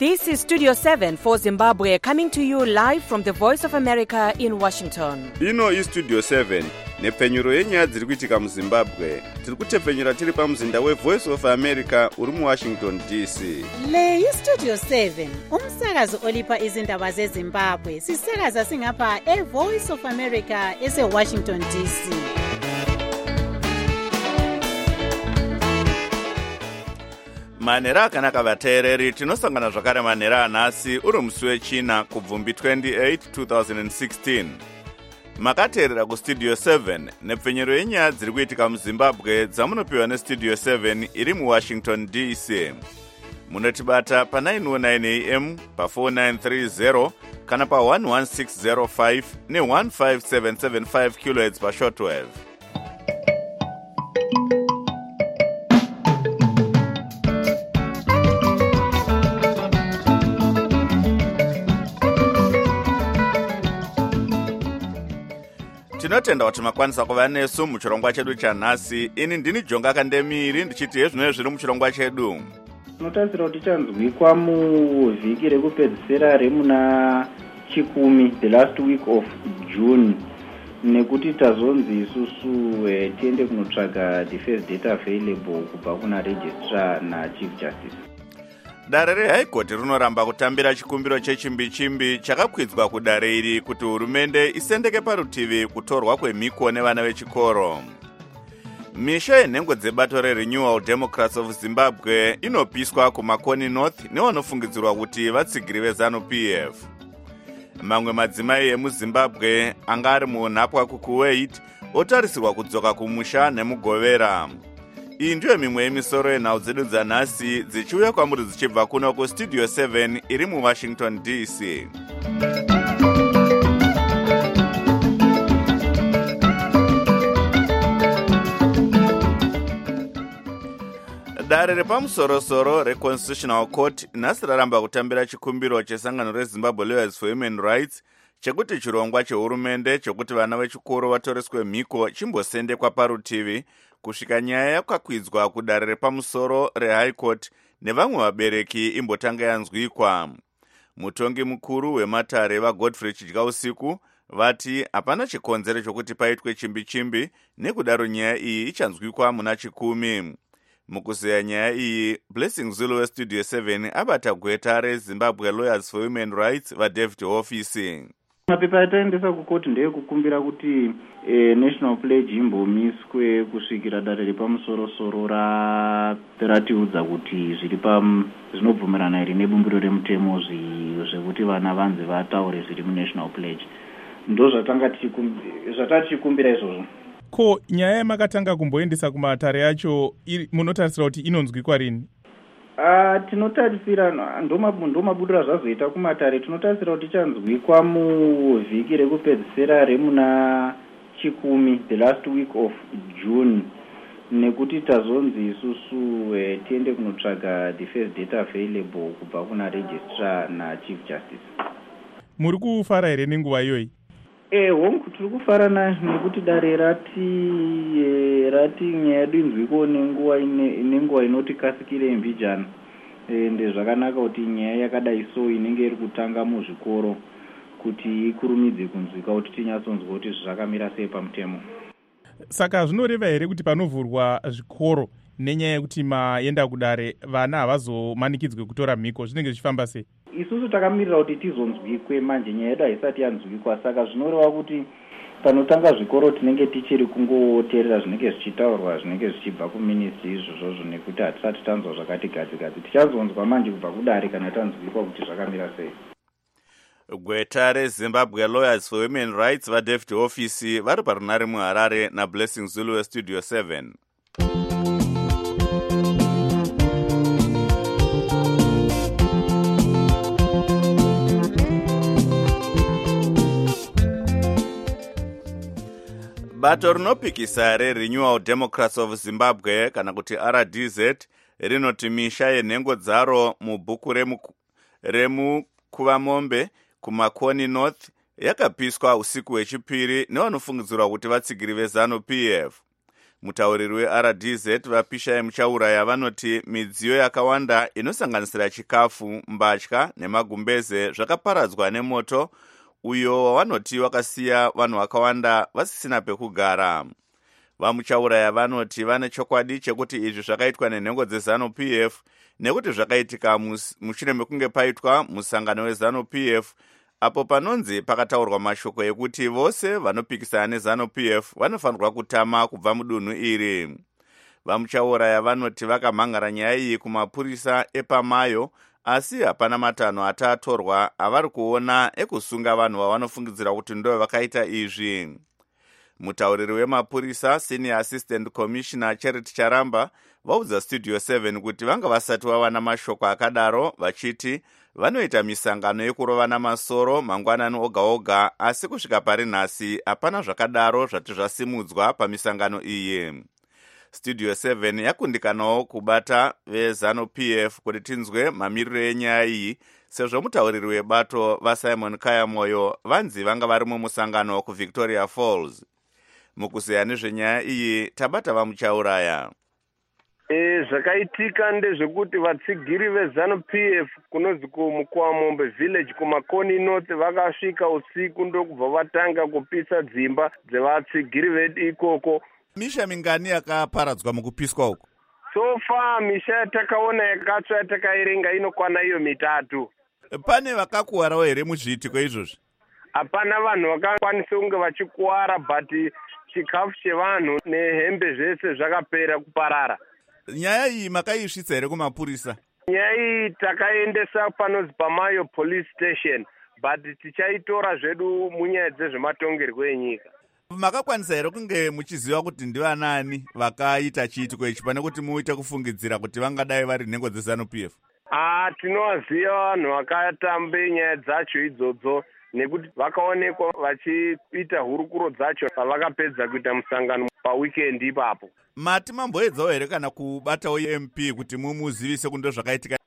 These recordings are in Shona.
This is Studio 7 for Zimbabwe, coming to you live from the Voice of America in Washington. Ino is Studio 7, nepfenyuro yenyaya dziri kuitika muZimbabwe. Tiri kutepfenyura tiri pamuzinda weVoice of America uri muWashington DC. Le iStudio 7, umsakazo olipa izindaba zeZimbabwe. Sisakaza singapha eVoice of America eseWashington DC. Manhero akanaka vateereri, tinosangana zvakare manhero anhasi uri musi wechina kubvumbi 28 2016. Makateerera kuStudio 7 nepfenyuro yenyaya dziri kuitika muZimbabwe dzamunopiwa neStudio 7 iri muWashington DC. Munotibata pa909 AM, pa4930 kana pa11605 ne15775 kHz pashortwave. Tinotenda kuti makwanisa kuva nesu muchirongwa chedu chanhasi. Ini ndini Jonga Kandemiri ndichiti hezvino zviri muchirongwa chedu. Tinotarisira kuti chanzwikwa muvhiki rekupedzisira remuna chikumi, the last week of June, nekuti tazonzi isusu tiende kunotsvaga the first data available kubva kuna registrar na chief justice. Dare reHigh Court rinoramba kutambira chikumbiro chechimbi-chimbi chakakwidzwa kudare iri kuti hurumende isendeke parutivi kutorwa kwemhiko nevana vechikoro. Misha yenhengo dzebato reRenewal Democrats of Zimbabwe inopiswa kuMakoni North nevanofungidzirwa kuti vatsigiri veZanu-PF. Mamwe madzimai emuZimbabwe anga ari munhapwa kuKuwait otarisirwa kudzoka kumusha nemugovera. Iyi ndiyo mimwe yemisoro yenhau dzedu dzanhasi dzichiuya kwamuri dzichibva kuno kuStudio 7 iri muWashington DC. Dare repamusorosoro reConstitutional Court nhasi raramba kutambira chikumbiro chesangano reZimbabwe Lawyers for Human Rights chekuti chirongwa chehurumende chokuti vana vechikoro vatoreswe mhiko chimbosendekwa parutivi kusvika nyaya yakakwidzwa kudare repamusoro reHigh Court nevamwe vabereki imbotanga yanzwikwa. Mutongi mukuru wematare vaGodfrey Chidyausiku vati hapana chikonzero chokuti paitwe chimbi-chimbi nekudaro nyaya iyi ichanzwikwa muna chikumi. Mukuzeya nyaya iyi, Blessing Zulu weStudio 7 abata gweta reZimbabwe Lawyers for Human Rights vaDavid Office. Mapepa ataendesa kukoti ndeyekukumbira kuti national pledge imbomiswe kusvikira dare repamusorosoro ratiudza kuti zvinobvumirana iri nebumbiro remutemo zvekuti vana vanzi vataure zviri munational pledge. Ndo zvatatichikumbira izvozvo. Ko nyaya yamakatanga kumboendesa kumatare yacho munotarisira kuti inonzwikwa rini? Tinotarisira ndomabudira zvazoita kumatare. Tinotarisira kuti chanzwikwa muvhiki rekupedzisira remuna chikumi, the last week of June, nekuti tazonzi isusu tiende kunotsvaga the first data available kubva kuna registrar na chief justice. Muri kufara here nenguva iyoyi? Hongu tiri kufara nekuti dare rati nyaya yedu inzwiko nenguva inotikasira mbijana. Ndezvakanaka kuti nyaya yakadai so inenge iri kutanga muzvikoro kuti ikurumidze kunzwika kuti tinyatsonzwa kuti zvakamira sei pamutemo. Saka zvinoreva here kuti panovhurwa zvikoro nenyaya yekuti maenda kudare vana havazomanikidzwe kutora mhiko zvinenge zvichifamba sei? Isusu takamirira kuti tizonzwikwe, manje nyaya yedu haisati yanzwikwa, saka zvinoreva kuti panotanga zvikoro tinenge tichiri kungoteerera zvinenge zvichitaurwa zvinenge zvichibva kuministry izvozvo, nekuti hatisati tanzwa zvakati gadzi-gadzi. Tichazonzwa manje kubva kudare kana tanzwikwa kuti zvakamira sei. Gweta reZimbabwe Lawyers for Human Rights vaDavid Office vari parunare muHarare naBlessing Zulu weStudio 7. Bato rinopikisa reRenewal Democrats of Zimbabwe kana kuti RDZ rinoti misha yenhengo dzaro mubhuku remukuvamombe kuMakoni North yakapiswa usiku hwechipiri nevanofungidzirwa kuti vatsigiri veZanu-PF. Mutauriri weRDZ vaPishai Muchauraya vanoti midziyo yakawanda inosanganisira chikafu, mbatya nemagumbeze zvakaparadzwa nemoto uyo wavanoti wakasiya vanhu vakawanda vasisina pekugara. VaMuchauraya vanoti vane chokwadi chekuti izvi zvakaitwa nenhengo dzeZANU-PF nekuti zvakaitika mushure mekunge paitwa musangano weZANU-PF apo panonzi pakataurwa mashoko ekuti vose vanopikisana neZANU-PF vanofanirwa kutama kubva mudunhu iri. VaMuchauraya vanoti vakamhangara nyaya iyi kumapurisa epaMayo, asi hapana matanho atatorwa avari kuona ekusunga vanhu vavanofungidzira kuti ndo vakaita izvi. Mutauriri wemapurisa Senior Assistant Commissioner Charity Charamba vaudza Studio 7 kuti vanga vasati vawana mashoko akadaro, vachiti vanoita misangano yekurovana masoro mangwanani oga oga, asi kusvika pari nhasi hapana zvakadaro zvati zvasimudzwa pamisangano iyi. Studio 7 yakundikanawo kubata veZANU-PF kuti tinzwe mamiriro enyaya iyi, sezvo mutauriri webato vaSimon Kayamoyo vanzi vanga vari mumusangano kuVictoria Falls. Mukuzeya nezvenyaya iyi tabata vaMuchauraya. Zvakaitika ndezvekuti vatsigiri veZANU-PF kunonzi kuMukwamombe village kuMakoni North vakasvika usiku ndokubva vatanga kupisa dzimba dzevatsigiri vedu ikoko. Misha mingani yakaparadzwa mukupiswa uku? So far misha yatakaona yakatsva yatakaerenga inokwana iyo 3. Pane vakakuwarawo here muzviitiko izvozvi? Hapana vanhu vakakwanisa kunge vachikuwara, but chikafu chevanhu nehembe zvese zvakapera kuparara. Nyaya iyi makaisvitsa here kumapurisa? Nyaya iyi takaendesa panonzi paMayo Police Station, but tichaitora zvedu munyaya dzezvematongerwo enyika. Makakwanisa here kunge muchiziva kuti ndivanani vakaita chiitiko ichi pane kuti muite kufungidzira kuti vangadai vari nhengo dzeZANU-PF? Tinovaziva vanhu vakatambe nyaya dzacho idzodzo nekuti vakaonekwa vachiita hurukuro dzacho pavakapedza kuita musangano paweekend ipapo. Mati mamboedzawo here kana kubatawo MP kuti mumuzivise kundo zvakaitika?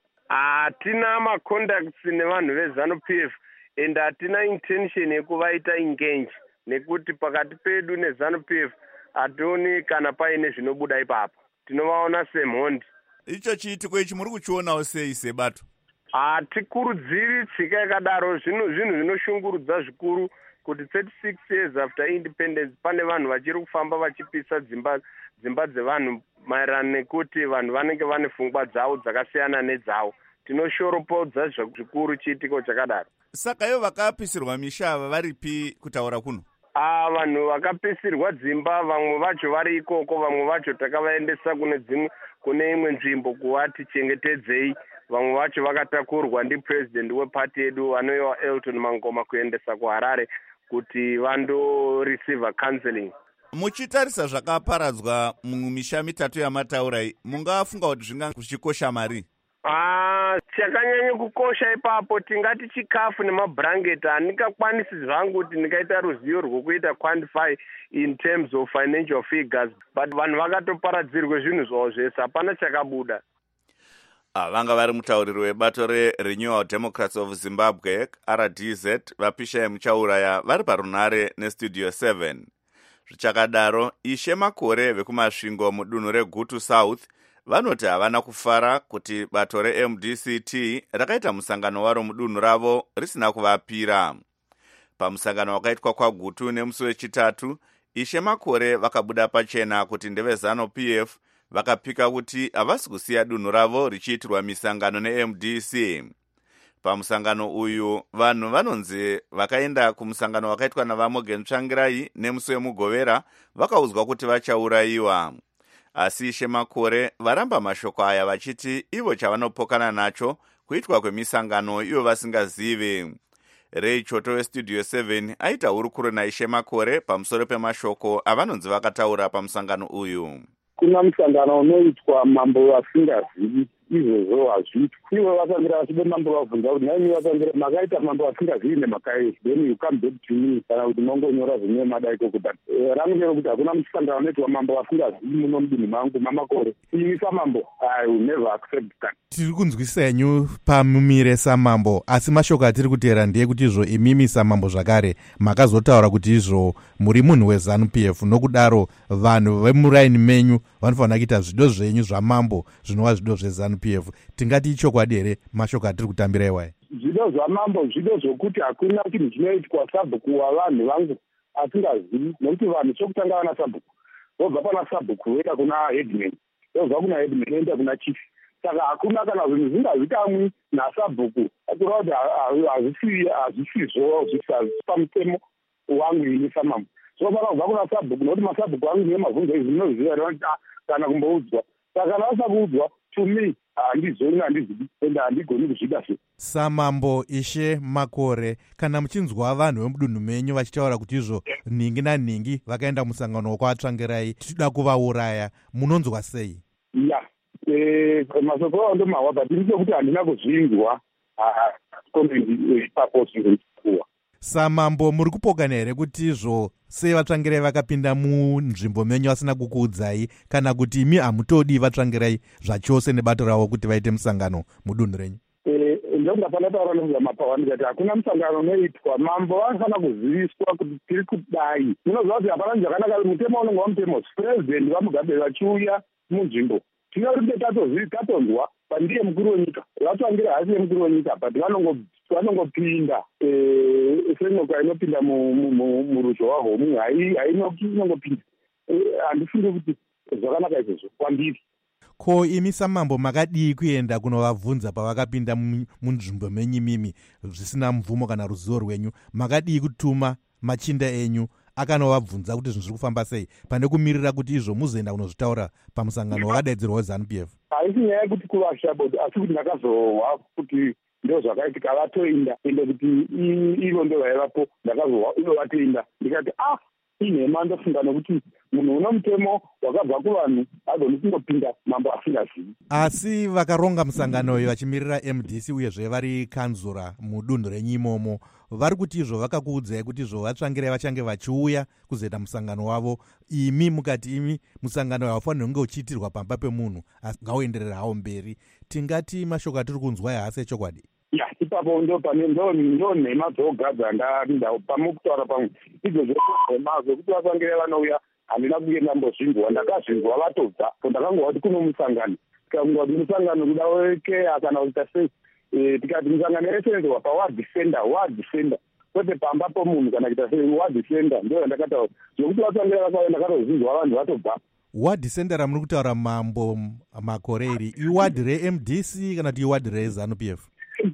Hatina macontacts nevanhu veZANU-PF and hatina intention yekuvaita engage, nekuti pakati pedu neZANU-PF hationi kana paine zvinobuda ipapo, tinovaona semhondi. Icho chiitiko ichi muri kuchionawo sei sebato? Hatikurudziri tsika yakadaro. Zvinhu zvinoshungurudza zvikuru kuti 36 years after independence pane vanhu vachiri kufamba vachipisa dzimba dzevanhu maererano nekuti vanhu vanenge vane pfungwa dzavo dzakasiyana nedzavo. Tinoshoropodza zvikuru chiitiko chakadaro. Saka ivo vakapisirwa misha ava varipi kutaura kuno? Vanhu vakapisirwa dzimba vamwe vacho vari ikoko, vamwe vacho takavaendesa kune imwe nzvimbo kuvati chengetedzei. Vamwe vacho vakatakurwa ndipresident wepati yedu anoiwa Elton Mangoma kuendesa kuHarare kuti vando receive counseling. Muchitarisa zvakaparadzwa mumisha 3 yamataura iyi, mungafunga kuti zvinga zvichikosha mari? Chakanyanya kukosha ipapo tingati chikafu nemabhurangeti. Handingakwanisi zvangu kuti ndikaita ruzivo rwokuita quantify in terms of financial figures, but vanhu vakatoparadzirwa zvinhu zvavo zvese, hapana chakabuda. Vanga vari mutauriri webato reRenewal Democrats of Zimbabwe RDZ vaPishai Muchauraya vari parunhare neStudio 7. Zvichakadaro, Ishe Makore vekumasvingo mudunhu reGutu South vanoti havana kufara kuti bato reMDCT rakaita musangano waro mudunhu ravo risina kuvapira. Pamusangano wakaitwa kwaGutu nemusi weChitatu, Ishe Makore vakabuda pachena kuti ndeveZANU-PF vakapika kuti havasi kusiya dunhu ravo richiitirwa misangano neMDC. Pamusangano uyu vanhu vanonzi vakaenda kumusangano wakaitwa navaMorgan Tsvangirai nemusi wemugovera vakaudzwa kuti vachaurayiwa. Asi Ishe Makore varamba mashoko aya vachiti ivo chavanopokana nacho kuitwa kwemisangano ivo vasingazivi. Ray Choto weStudio 7 aita hurukuro naIshe Makore pamusoro pemashoko avanonzi vakataura pamusangano uyu. Kuna musangano unoitwa mambo vasingazivi izvozvo hazviitwi. Ivo vatangira vachide mambo vabvunza kuti naimi vatangira makaita mambo asingazivi nemakayi, then you come back to me kana kuti mongonyora zvimwe mada ikoko. But rangu kuti hakuna musangano unoitwa mambo asingazivi muno mudunhu mangu mamakore. Ini samambo, I will never accept that. Tiri kunzwisisa henyu pamumire samambo, asi mashoko atiri kuteera ndiye kuti izvo imimi samambo zvakare makazotaura kuti izvo muri munhu weZANU-PF, nokudaro vanhu vemuraini menyu vanofanira kuita zvido zvenyu zvamambo zvinova zvido zveZANU-PF. Tingati ichokwadi here mashoko atiri kutambira iwayo? Zvido zvamambo zvido zvokuti hakuna chinhu chinoitwa sabhuku wavanhu vangu asingazivi, nokuti vanhu chokutanga vana sabhuku vobva pana sabhuku voenda kuna headman, vobva kuna headman voenda kuna chief. Saka hakuna kana zvinhu zvingazikamwi nasabhuku kureva kuti hazvisizvo pamutemo wangu ini samambo. So kana kubva kuna sabhuku, nokuti masabhuku angu ndiye mavhunzo izvi zvinoziva kana kumboudzwa. Saka kana vasina kuudzwa, to me handizoni, handizivi ende handigoni kuzvida se. Samambo Ishe Makore, kana muchinzwa vanhu vemudunhu menyu vachitaura kuti izvo ningi naningi vakaenda musangano wokwatsvangirai tichida kuvauraya, munonzwa sei? Ya, masoko avo ndomahwa, but ndise kuti handina kuzvinzwa komendi ipapo zvingoikuwa. Samambo, muri kupokana here kuti izvo sei vatsvangirai vakapinda munzvimbo menyu vasina kukuudzai, kana kuti imi hamutodi vatsvangirai zvachose nebato ravo kuti vaite musangano mudunhu renyu? Ndongafana taura nezvamapawa ndikati hakuna musangano unoitwa. Mambo vanofanira kuziviswa kuti tiri kudai. Munoziva kuti hapana zvakanaka, mutemo unenge wamutemo. President vamugabe vachiuya munzvimbo, tinoribe tatonzwa pandiye mukuru wenyika, vatsvangira hasi yemukuru wenyika, but vanongopinda senoka inopinda muruzhowa hwomunhu, hainongopinda. Handifungi kuti zvakanaka izvozvo kwandiri. Ko imi samambo makadii kuenda kunovabvunza pavakapinda munzvimbo menyu mimi zvisina mvumo kana ruzivo rwenyu? Makadii kutuma machinda enyu akanovabvunza kuti zvinhu zviri kufamba sei, pane kumirira kuti izvo muzoenda kunozvitaura pamusangano wakadaidzirwa weZANU-PF? Haisi nyaya yekuti kuvasha bodi, asi kuti ndakazohwa kuti ndo zvakaitika vatoenda, ende kuti ivo ndo vaivapo, ndakazohwa ivo vatoenda. Ndikati inhema ndofunga nokuti munhu uno mutemo wakabva kuvanhu agoni kundopinda mambo asingazivi. Asi vakaronga musangano uyu vachimirira MDC uyezve vari kanzura mudunhu renyu imomo, vari kuti izvo vakakuudzai kuti izvo vatsvangirai vachange vachiuya kuzoita musangano wavo, imi mukati imi musangano haufaniri kunge uchiitirwa pamba pemunhu asi ngauenderera hawo mberi. Tingati mashoko atiri kunzwa haasi echokwadi? Ya, ipapo ndo nhema dzogadza pamukutaura pamwe izvo zvenhema zvokuti vatsvangirai vanouya handina kuenda mbozvinzwa. Ndakazvinzwa vatobva, ndakangoa kuti kuno musangano, tikafunga kuti musangano kuda wekeya kana kuita sei, tikati musangano yaisenzwa paward defender kwete pamba pomunhu kana kuita sei, ward defender ndo yandakataura. Zvokuti vatsvangirai vakauya ndakatozvinzwa vanhu vatobva. Ward defender ramuri kutaura Mambo Makore iri iward reMDC kana kuti iward reZANU-PF?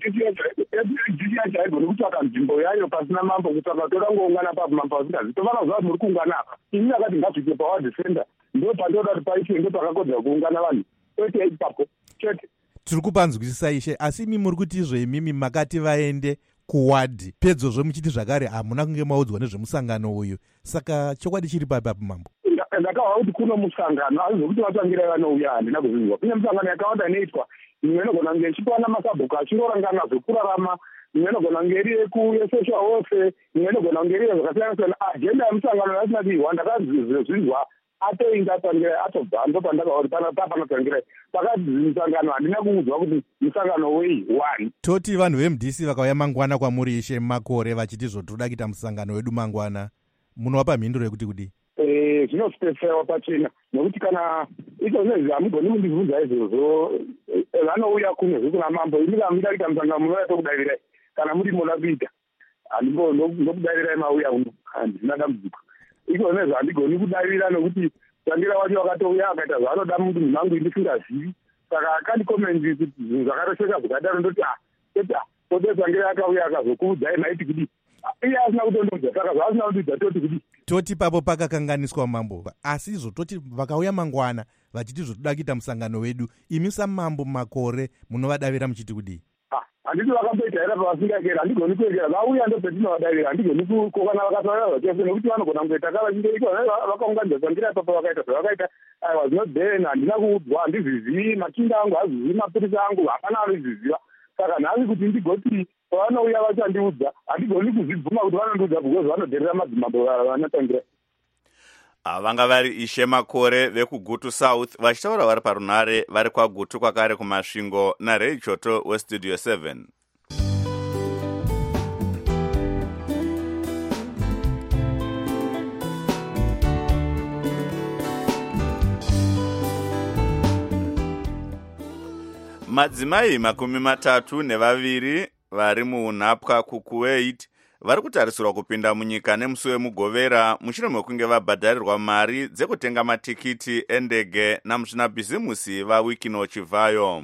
MDC yacho haigoni kutsvaka nzvimbo yayo pasina mambo, kutsvaka toda kungoungana papo mambo asingazivi. Tofana kuziva kuti muri kuungana apa. Ini akati ngazvike paward defender, ndo pandoda kuti paitwe, ndo pakakodzera kuungana vanhu, kwete ipapo chete. Tiri kupanzwisisa Ishe, asi imi muri kuti izvo imimi makati vaende kuwadi, pedzozve muchiti zvakare hamuna kunge maudzwa nezvemusangano uyu, saka chokwadi chiri papi apo mambo? Ndakahwa kuti kuno musangano, asi zvokuti vatsvangirai vanouya handina kuzvinzwa. Kune musangano yakawanda inoitwa, imwe inogona kunge ichiwana masabhuku achindorangana zvekurarama, imwe inogona kunge iri yesocial welfare, imwe inogona kunge iri zvakasiyana siyana. Ajenda yemusangano yasina kuihwa, ndakazvinzwa atoinda tsvangirai atobva, ndo pandakaona kuti papana tsvangirai. Pakati musangano handina kuudzwa kuti musangano wei one. Toti vanhu veMDC vakauya mangwana kwamuri Ishe Makore vachiti zvotoda kuita musangano wedu mangwana, munovapa mhinduro yekuti kudi? Zvinosipesiwa pachena, nokuti kana izvozvo hamugoni mundibvunza izvozvo, vanouya kuno kuna mambo, ini kana muda kuita musangano munouya tokudaivirai, kana muri moda kuita ndokudaivirai mauya uno, handina dambudziko. Izvozvo handigoni kudavira nokuti tsvangira wacho wakatouya akaita zvaanoda mudunhu mangu ndisingazivi. Saka akandikomendi kuti zvinhu zvakarosheka zvakadaro ndoti kote tsvangira akauya akazokuudzai maiti kudi, iye asina kutondoudza, saka zvaasina kutoudza toti kudi. Toti papo pakakanganiswa mambo, asi izvo toti vakauya mangwana vachiti zvotoda kuita musangano wedu, imi samambo Makore munovadavira muchiti kudii? handiti vakamboita here pavasingagera handigoni kuegera vauya ndopetinovadarira handigoni kukokana vakataura vachefe nekuti vanogona kungoitaka vachingeitwa vakaunganidza sandira papa vakaita zvavakaita I was not there handina kuudzwa handizvizii machinda angu hazvizii mapurisa angu hapana anozviziva saka nhasi kuti ndigoti pavanouya vachandiudza handigoni kuzvibvuma kuti vanondiudza because vanodherera madzimambo vanotangira. Vanga vari Ishe Makore vekuGutu South vachitaura vari parunare vari kwaGutu kwakare kumasvingo naRay Choto weStudio 7. Madzimai 32 vari muunhapwa kuKuwait vari kutarisirwa kupinda munyika nemusi wemugovera mushure mekunge vabhadharirwa mari dzekutenga matikiti endege namuzvinabhizimusi vaWikino Chivhayo.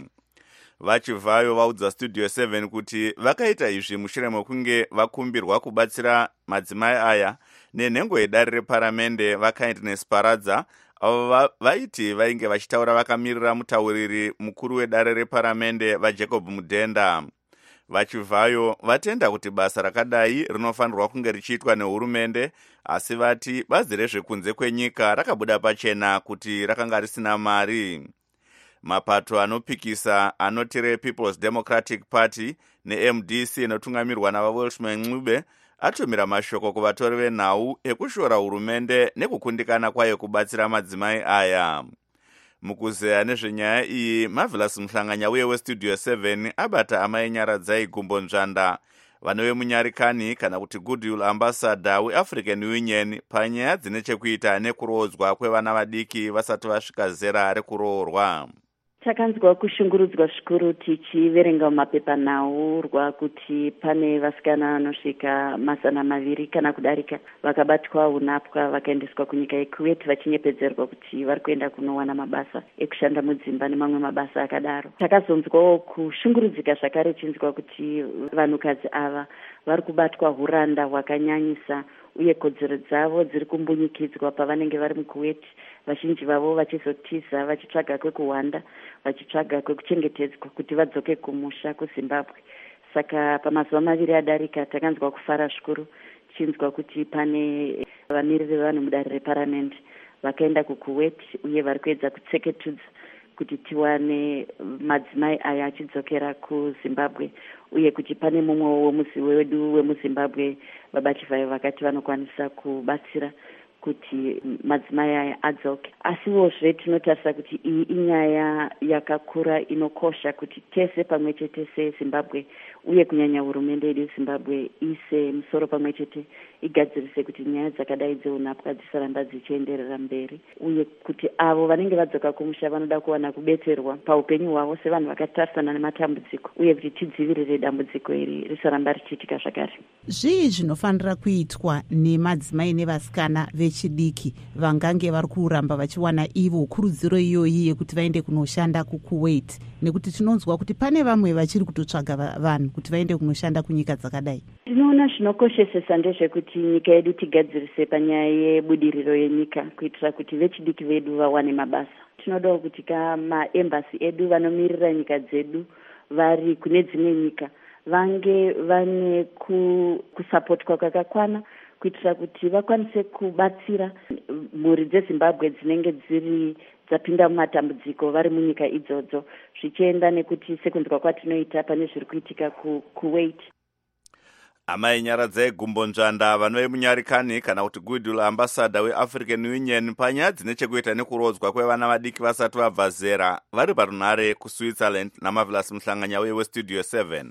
VaChivhayo vaudza Studio 7 kuti vakaita izvi mushure mekunge vakumbirwa kubatsira madzimai aya nenhengo yedare reparamende vaKindness Paradza avo vaiti vainge vachitaura vakamirira mutauriri mukuru wedare reparamende vaJacob Mudhenda. VaChivhayo vatenda kuti basa rakadai rinofanirwa kunge richiitwa nehurumende, asi vati bazi rezvekunze kwenyika rakabuda pachena kuti rakanga risina mari. Mapato anopikisa anoti People's Democratic Party neMDC inotungamirwa navaWelshman Ncube atumira mashoko kuvatori venhau ekushora hurumende nekukundikana kwayo kubatsira madzimai aya. Mukuzeya nezvenyaya iyi, Marvelous Mhlanganya uye weStudio 7 abata amai Nyaradzai Gumbo Nzvanda, vanove munyarikani kana kuti Goodwill Ambassador weAfrican Union panyaya dzine chekuita nekurodzwa kwevana vadiki vasati vasvika zera rekuroorwa. Takanzwa kushungurudzwa zvikuru tichiverenga mapepanhau rwakuti pane vasikana vanosvika 200 kana kudarika vakabatwa unhapwa vakaendeswa kunyika yeKuwait vachinyepedzerwa kuti vari kuenda kunowana mabasa ekushanda mudzimba nemamwe mabasa akadaro. Takazonzwawo kushungurudzika zvakare chinzwa kuti vanhukadzi ava vari kubatwa huranda hwakanyanyisa uye kodzero dzavo dziri kumbunyikidzwa pavanenge vari muKuwait, vazhinji vavo vachizotiza vachitsvaga kwekuhwanda, vachitsvaga kwekuchengetedzwa kuti vadzoke kumusha kuZimbabwe. Saka pamazuva 2 adarika takanzwa kufara zvikuru chinzwa kuti pane vamiriri vevanhu mudare reparamende vakaenda kuKuwait uye vari kuedza kutseketudza kuti tiwane madzimai aya achidzokera kuZimbabwe, uye kuti pane mumwe wemuzi wedu wemuZimbabwe vaBachivhayo vakati vanokwanisa kubatsira kuti madzimai aya adzoke. Asiwozve tinotarisa kuti iyi inyaya yakakura inokosha kuti tese pamwe chete seZimbabwe uye kunyanya hurumende yedu yeZimbabwe ise musoro pamwe chete igadzirise kuti nyaya dzakadai dzeunhapwa dzisaramba dzichienderera mberi, uye kuti avo vanenge vadzoka kumusha vanoda kuwana kubetserwa paupenyu hwavo sevanhu vakatarisana nematambudziko, uye kuti tidzivirire dambudziko iri risaramba richiitika zvakare. Zvii zvinofanira kuitwa nemadzimai nevasikana vechidiki vangange vari kuramba vachiwana ivo kurudziro iyoyi yekuti vaende kunoshanda kuKuwait, nekuti tinonzwa kuti pane vamwe vachiri kutotsvaga vanhu kuti vaende kunoshanda kunyika dzakadai? Tinoona zvinokoshesesa ndezvekuti nyika yedu tigadzirise panyaya yebudiriro yenyika kuitira kuti vechidiki vedu vawane mabasa. Tinodawo kuti maembasi edu vanomirira nyika dzedu vari kune dzimwe nyika vange vane kusapotwa kwakakwana kuitira kuti vakwanise kubatsira mhuri dzeZimbabwe dzinenge dzapinda mumatambudziko vari munyika idzodzo, zvichienda nekuti sekunzwa kwatinoita pane zviri kuitika kuKuwait. Amai Nyaradzai Gumbo Nzvanda vanove munyarikani kana kuti Goodwill Ambassador weAfrican Union panyaya dzine chekuita nekurodzwa kwevana vadiki vasati vabva zera vari parunare kuSwitzerland naMarvelous Mhlanganya uye weStudio 7.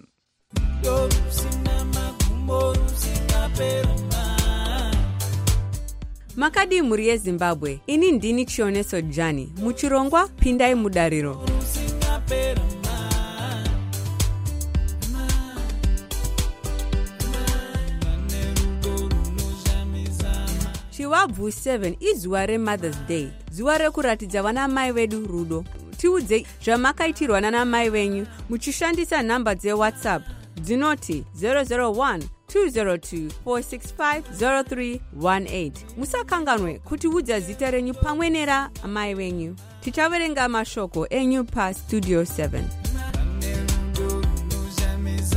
Makadi mhuri yeZimbabwe, ini ndini Chioneso Jani, muchirongwa pindai mudariro. Chiwabvu 7 izuva reMother's Day, zuva rekuratidza vana mai vedu rudo. Tiudze zvamakaitirwa nana mai venyu muchishandisa nhamba dzeWhatsApp dzinoti 001-202-465-0318. Musakanganwe kutiudza zita renyu pamwe nera amai venyu. Tichaverenga mashoko enyu paStudio 7.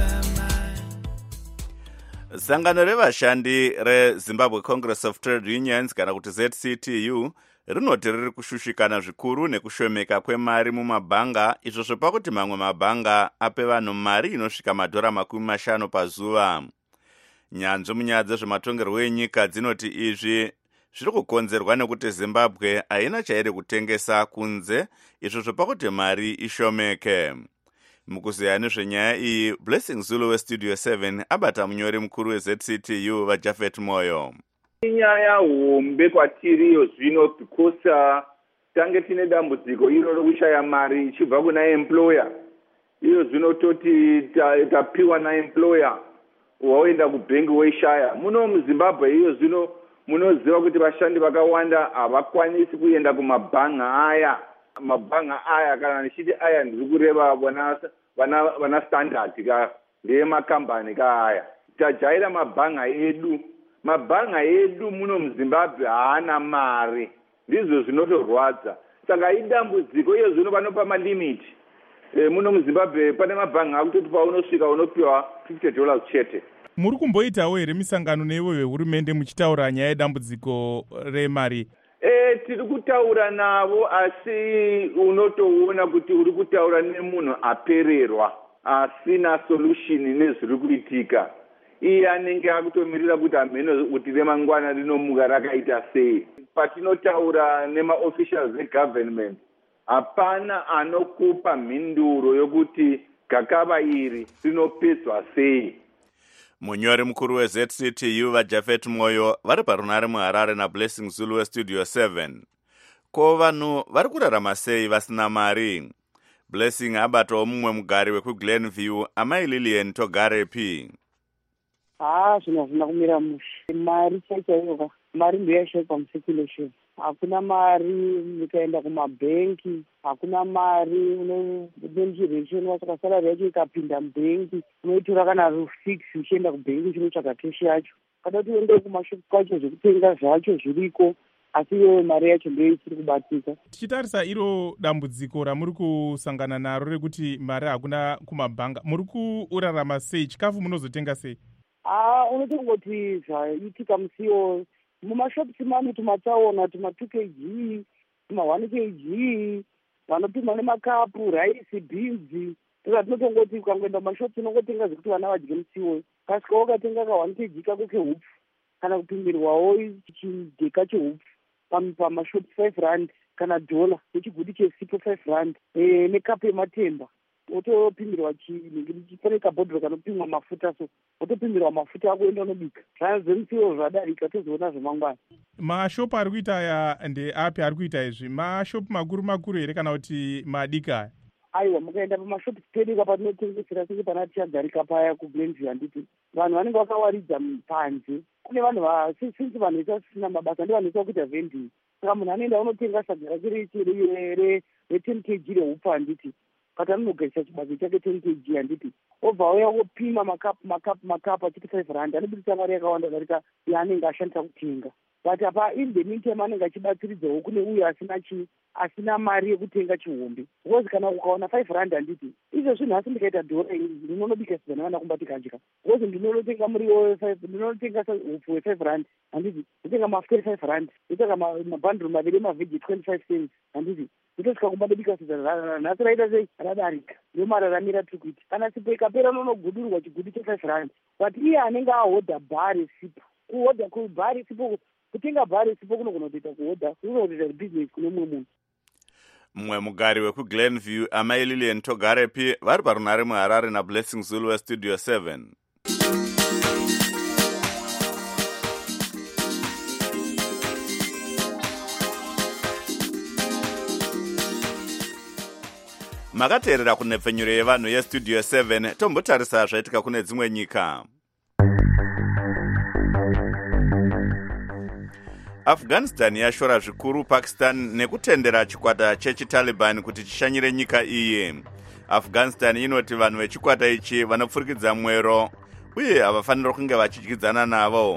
Sangano revashandi reZimbabwe Congress of Trade Unions kana kuti ZCTU rinoti riri kushushikana zvikuru nekushomeka kwemari mumabhanga, izvo zvopa kuti mamwe mabhanga ape vanhu mari inosvika $50 pazuva. Nyanzvi munyaya dzezvematongerwo enyika dzinoti izvi zviri kukonzerwa nekuti Zimbabwe haina chairi kutengesa kunze, izvo zvopa kuti mari ishomeke. Mukuziya nezvenyaya iyi, Blessing Zulu weStudio 7 abata munyori mukuru weZCTU vaJafet Moyo. Inyaya hombe kwatiriyo zvino because tange tine dambudziko iro rokushaya mari ichibva kuna employer. Iyo zvinototi tapiwa naemployer waenda kubhengi weishaya. Muno muZimbabwe iyo zvino munoziva kuti vashandi vakawanda havakwanisi kuenda kumabhanga aya. Mabhanga aya kana nichiti aya ndiri kureva vana standard ka ndeyemakambani ka aya. Tajaira mabhanga edu muno muZimbabwe haana mari, ndizvo zvinotorwadza. Saka idambudziko iyo zvino vanopa malimiti. Muno muZimbabwe pane mabhanga akutoti paunosvika unopiwa $50 chete. Muri kumboitawo here misangano neivo vehurumende muchitaura nyaya yedambudziko remari? Tiri kutaura navo, asi unotoona kuti uri kutaura nemunhu apererwa asina solution nezviri kuitika. Iye anenge akutomirira kuti amheno kuti remangwana rinomuka rakaita sei. Patinotaura nemaofficials egovernment, hapana anokupa mhinduro yokuti gakava iri rinopedzwa sei. Munyori mukuru weZCTU vaJafet Moyo vari parunare muHarare naBlessing Zulu weStudio 7. Ko vanhu vari kurarama sei vasina mari? Blessing abatawo mumwe mugari wekuGlenview, amai Lillian Togarepi. Zvino hazvina kumira mushe. Mari chaichaiyoka, mari ndoyashaikwa mucirculation. Hakuna mari ukaenda kumabhenki, hakuna mari unochiration wasaka salari yacho ikapinda mubhenki unoitora kana ru6 uchienda kubhenki uchinotsvaga keshi yacho. Kada kuti uende kumashopu kwacho zvekutenga zvacho zviriko, asi iyoyo mari yacho ndiyo isiri kubatika. Tichitarisa iro dambudziko ramuri kusangana naro rekuti mari hakuna kumabhanga, muri kurarama sei? Chikafu munozotenga sei? Unotongoti zvaitika musiwo mumashopusi mani tumatsaona tuma 2 kg tuma 1 kg vanopima nemakapu, raisi, beans. Saka tinotongoti ukangoenda mumashopusi unongotenga zvekuti vana vadye musiwo. Kasika wakatenga ka 1 kg kako kehupfu kana kupimirwawo chidheka chehupfu pamashopu R5 kana $1 nechigudi chesipo R5 nekapu yematemba. Wotopimirwa pane kabhodhoro kanopimwa mafuta, so wotopimirwa mafuta ako enda unobika. Zvemusiwo zvadarika tozoona zvemangwana. Mashopu ari kuita aya ndeapi ari kuita izvi? Mashopu makuru here kana kuti madiki aya? Aiwa, mukaenda pamashopu pedu patinotengesera senge pana tichagarika paya kuGlenview handiti. Vanhu vanenge vakawaridza panze. Kune vanhu since vanhu vasina mabasa ndovanoisa kuita vending. Saka munhu anoenda unotenga sadza rake re10 kg rehupfu handiti. Kati anogaisa chibage chake 10 kg handiti. Obva auya wopima makapu achiti R5 anobudisa mari yakawanda darika yaanenge ashandisa kutenga. But apa in the meantime anenge achibatsiridzawo kune uyo asina mari yekutenga chihombe. Because kana ukaona R5 handiti, izvo nhasi ndikaita $1 ndinonobika sadza nevana kumbati kanjika. Because ndinotenga muriwo ndinotenga hupfu we$5 handiti, ndotenga mafuta R5, ndotenga mabhanduru maviri emavheji 25 cents handiti. Ndotosvika kumbadobika sadza nhasi raita sei radarika. Ndio mararamira tiri kuita. Kana sipo ikapera unonogudurwa chigudi che$5. But iye anenge ahodha bhari sipo, kuhodha kubhari sipo, kutenga bhari sipo kunogona kuita kuhodha, kunogona kuita business kune mumwe munhu. Mumwe mugari wekuGlenview, amai Lillian Togarepi vari parunare muHarare naBlessing Zulu weStudio 7. Makateerera kunepfenyuro yevanhu yeStudio 7. Tombotarisa zvaitika kune dzimwe nyika. Afghanistan yashora zvikuru Pakistan nekutendera chikwata chechiTaliban kuti chishanyire nyika iyi. Afghanistan inoti vanhu vechikwata ichi vanopfurikidza mwero uye havafanira kunge vachidyidzana navo.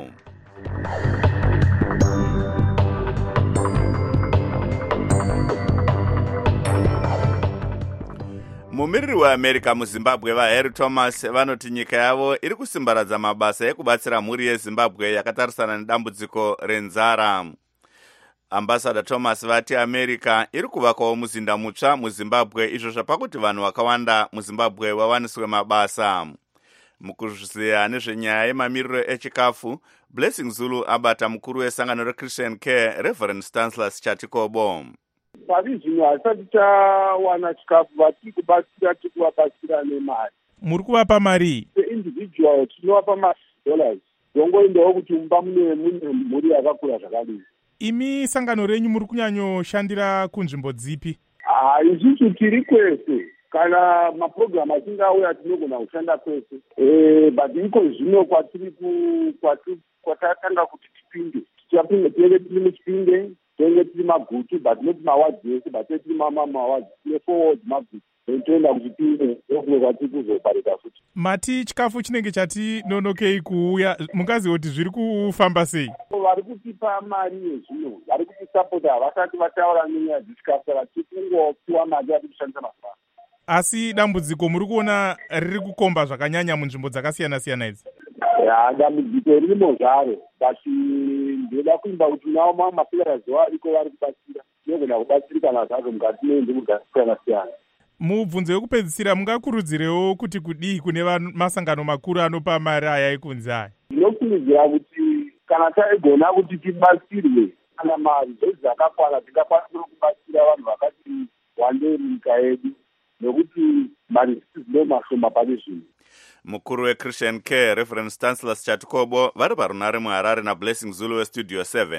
mumiriri weamerica muzimbabwe vaharry thomas vanoti nyika yavo iri kusimbaradza mabasa ekubatsira mhuri yezimbabwe yakatarisana nedambudziko renzara. Ambassador Thomas vati America iri kuvakawo muzinda mutsva muzimbabwe, izvo zvapa kuti vanhu vakawanda muzimbabwe vawaniswe mabasa. Mukuziya nezvenyaya yemamiriro echikafu, Blessing Zulu abata mukuru wesangano reChristian Care Reverend Stanislaus Chatikobo. Pari zvino hasati tawana chikafu, vatiri kubatsira tikuvabatsira nemari. Muri kuvapa mari? Individual tinovapa $dollars. Dongoendawo kuti mumba mune mhuri yakakura zvakadii. Imi sangano renyu muri kunyanyoshandira kunzvimbo dzipi? Isusu tiri kwese. Kana maprogramu achinge auya tinogona kushanda kwese. But iko zvino kwatatanga kuti tipinde. Tichapinda tinenge tiri muchipinde, tinenge tiri magutu, but not mawadzi ese, but tiri mawadzi, tine 4 wards magutu. Toenda kuchipinde, ndokuno kwatiri kuzoparika futi. Mati chikafu chinenge chati nonokei kuuya, mungaziva kuti zviri kufamba sei? Vari kutipa mari yezvino, vari kutisapota, havasati vataura nenyaya dzechikafu, saka tikungopiwa mari yati kushandisa mazuva. Asi dambudziko muri kuona riri kukomba zvakanyanya munzvimbo dzakasiyana-siyana idzi? Dambudziko ririmo zvaro, but ndoda kuimba kuti nawo mamwe mapirazuva ariko vari kubatsira. Tinogona kubatsirikana zvazo mukati menzvimbo dzakasiyana-siyana. Mubvunzo yekupedzisira mungakurudzirewo kuti kudii kune masangano makuru anopa mari aya ekunze aya? Ndinokurudzira kuti kana taigona kuti tibatsirwe kana mari dzakakwana tingakwanisa kubatsira vanhu vakati wandei munyika yedu, nokuti mari dzino mashoma pane zvino. Mukuru weChristian Care Reverend Stanislaus Chatikobo vari parunare muHarare naBlessing Zulu weStudio 7.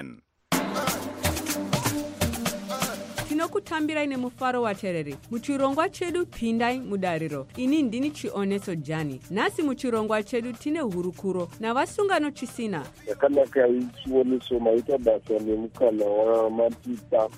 Tinokutambirai nemufaro watereri. Muchirongwa chedu pindai mudariro. Ini ndini Chioneso Jani. Nasi muchirongwa chedu tine hurukuro navasungano chisina. Yakanaka Chioneso maita basa nemukana wamatipa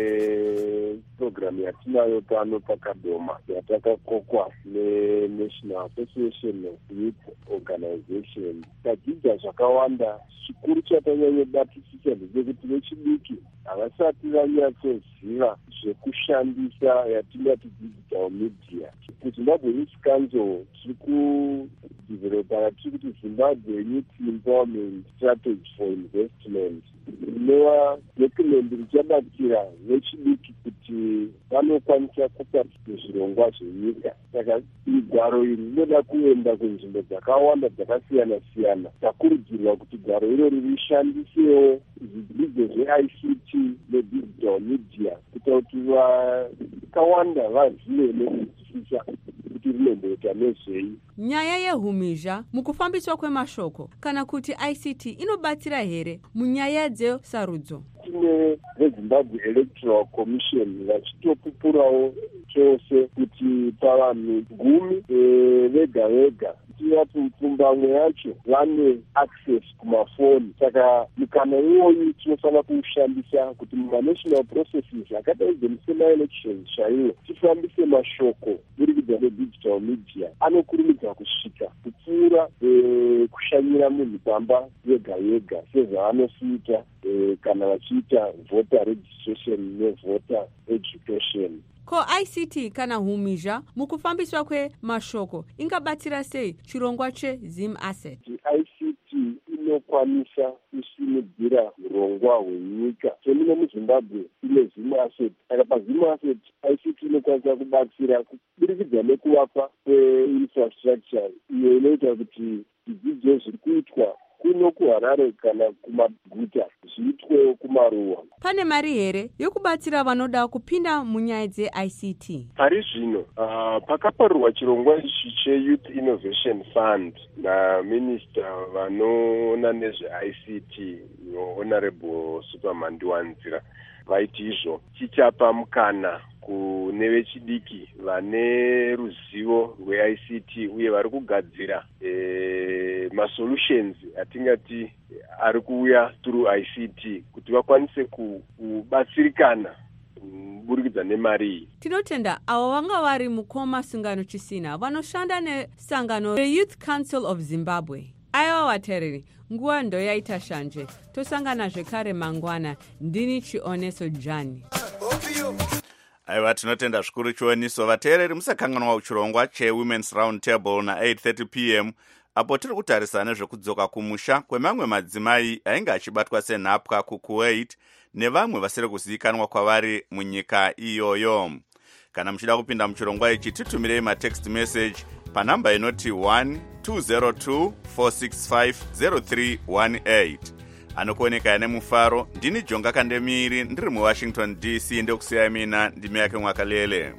neprogramu yatinayo pano paKadoma yatakakokwa neNational Association of Youth Organization. Tadzidza zvakawanda. Chikuru chatanyanyobatisisa ndechekuti vechidiki havasati vanyatsoziva zvekushandisa yatingati digital media. KuZimbabwe Youth Council tiri kudevelopa tiri kuti Zimbabwe Youth Empowerment Strategy for Investment, inova document richabatsira vechidiki kuti vanokwanisa kuparticipa zvirongwa zvenyika. Saka gwaro iri rinoda kuenda kunzvimbo dzakawanda dzakasiyana-siyana. Takurudzirwa kuti gwaro irori rishandisewo zvidzidzo zveICT nedigital media kuita kuti vakawanda vazive nekuzwisisa kuti rinomboita nezvei. Nyaya yehumhizha mukufambiswa kwemashoko kana kuti ICT inobatsira here munyaya dzesarudzo? Tine veZimbabwe Electoral Commission vachitopupurawo chose kuti pavanhu 10 vega tivati mupfumbamwe yacho vane access kumafoni. Saka mukana iwoyu tinofanira kuushandisa kuti mumanational processes akadai sema-elections chaiwo tifambise mashoko burikidza nedigital media. Anokurumidza kusvika kupfuura kushanyira munhu pamba yega sezvaanosiita kana vachiita voter registration nevoter education. Ko ICT kana humhizha mukufambiswa kwemashoko ingabatsira sei chirongwa cheZim Asset? ICT inokwanisa kusimudzira urongwa hwenyika. Semuno muZimbabwe ine Zim Asset. Saka paZim Asset ICT inokwanisa kubatsira kuburikidza nekuvakwa kweinfrastructure iyo inoita kuti zvidzidzo zviri kuitwa kuno kuHarare kana kumaguta zviitwewo kumaruwa. Pane mari here yokubatsira vanoda kupinda munyaya dzeICT? Pari zvino pakaparurwa chirongwa ichi cheYouth Innovation Fund naminista vanoona nezveICT Honorable Superman Ndiwanzira. Vaiti izvo chichapa mukana kune vechidiki vane ruzivo rweICT uye vari kugadzira masolutions atingati ari kuuya through ICT kuti vakwanise kubatsirikana burikidza nemari iyi. Tinotenda avo vanga vari mukoma sungano chisina vanoshanda nesangano reYouth Council of Zimbabwe. Aiwa watereri, nguva ndoyaita shanje. Tosangana zvekare mangwana. Ndini Chioneso Jani. aiva tinotenda zvikuru chioniso. Vateereri musakanganwa chirongwa chewomen's round table na8:30 p.m. apo tiri kutarisana nezvekudzoka kumusha kwemamwe madzimai ainge achibatwa senhapwa kukuwait nevamwe vasiri kuzivikanwa kwavari munyika iyoyo. Kana muchida kupinda muchirongwa ichi, titumirei matext message panhamba inoti 1202465038. Anokuoneka nemufaro, ndini Jonga Kandemiri, ndiri muWashington DC, ndokusiyai mina ndimi yake Mwakalele.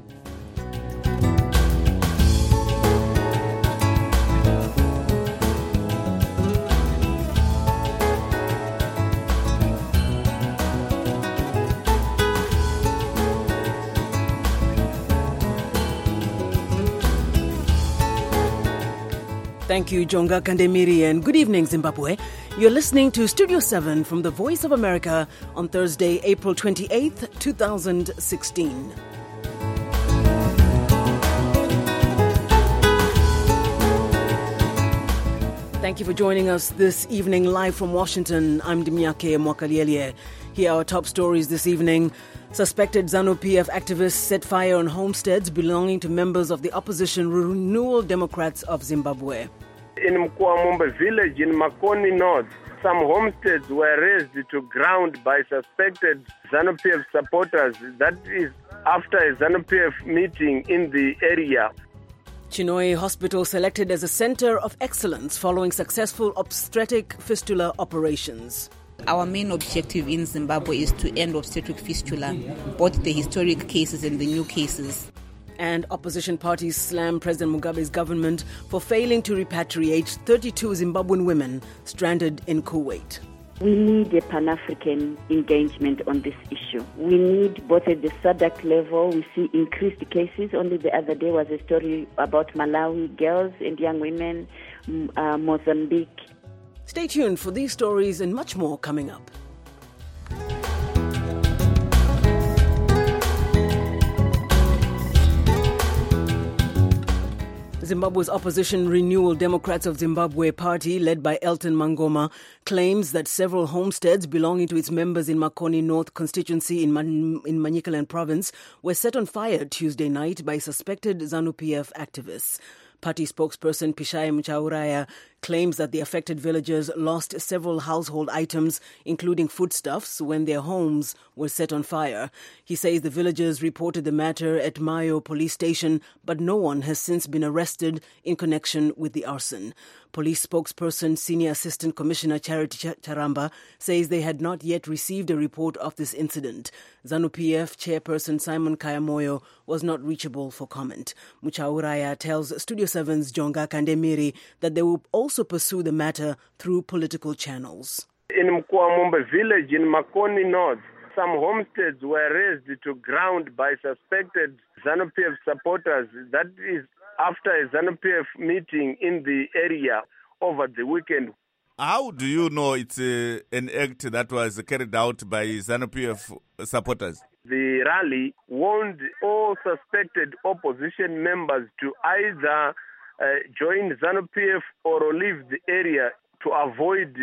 Thank you, Jonga Kandemiri, and good evening, Zimbabwe. You're listening to Studio 7 from the Voice of America on Thursday, April 28th, 2016. Thank you for joining us this evening live from Washington. I'm Dimyake Mwakaliele. Here are our top stories this evening. Suspected ZANU-PF activists set fire on homesteads belonging to members of the opposition Renewal Democrats of Zimbabwe. In Mkwamumbe village in Makoni North, some homesteads were razed to ground by suspected ZANU-PF supporters. That is after a ZANU-PF meeting in the area. Chinhoyi Hospital selected as a center of excellence following successful obstetric fistula operations. Our main objective in Zimbabwe is to end obstetric fistula, both the historic cases and the new cases. And opposition parties slam President Mugabe's government for failing to repatriate 32 Zimbabwean women stranded in Kuwait. We need a Pan-African engagement on this issue. We need both at the SADC level. We see increased cases. Only the other day was a story about Malawi girls and young women, Mozambique. Stay tuned for these stories and much more coming up. Zimbabwe's opposition Renewal Democrats of Zimbabwe party, led by Elton Mangoma, claims that several homesteads belonging to its members in Makoni North constituency in Manicaland province were set on fire Tuesday night by suspected ZANU-PF activists. Party spokesperson Pishai Muchauraya claims that the affected villagers lost several household items, including foodstuffs, when their homes were set on fire. He says the villagers reported the matter at Mayo police station, but no one has since been arrested in connection with the arson. Police spokesperson Senior Assistant Commissioner Charity Charamba says they had not yet received a report of this incident. ZANU-PF chairperson Simon Kayamoyo was not reachable for comment. Muchauraya tells Studio 7's Jonga Kandemiri that they will also pursue the matter through political channels. In Mkwamumbe village in Makoni North, some homesteads were razed to ground by suspected ZANU-PF supporters. That is after a ZANU-PF meeting in the area over the weekend. How do you know it's an act that was carried out by ZANU-PF supporters? The rally warned all suspected opposition members to either join ZANU-PF or leave the area to avoid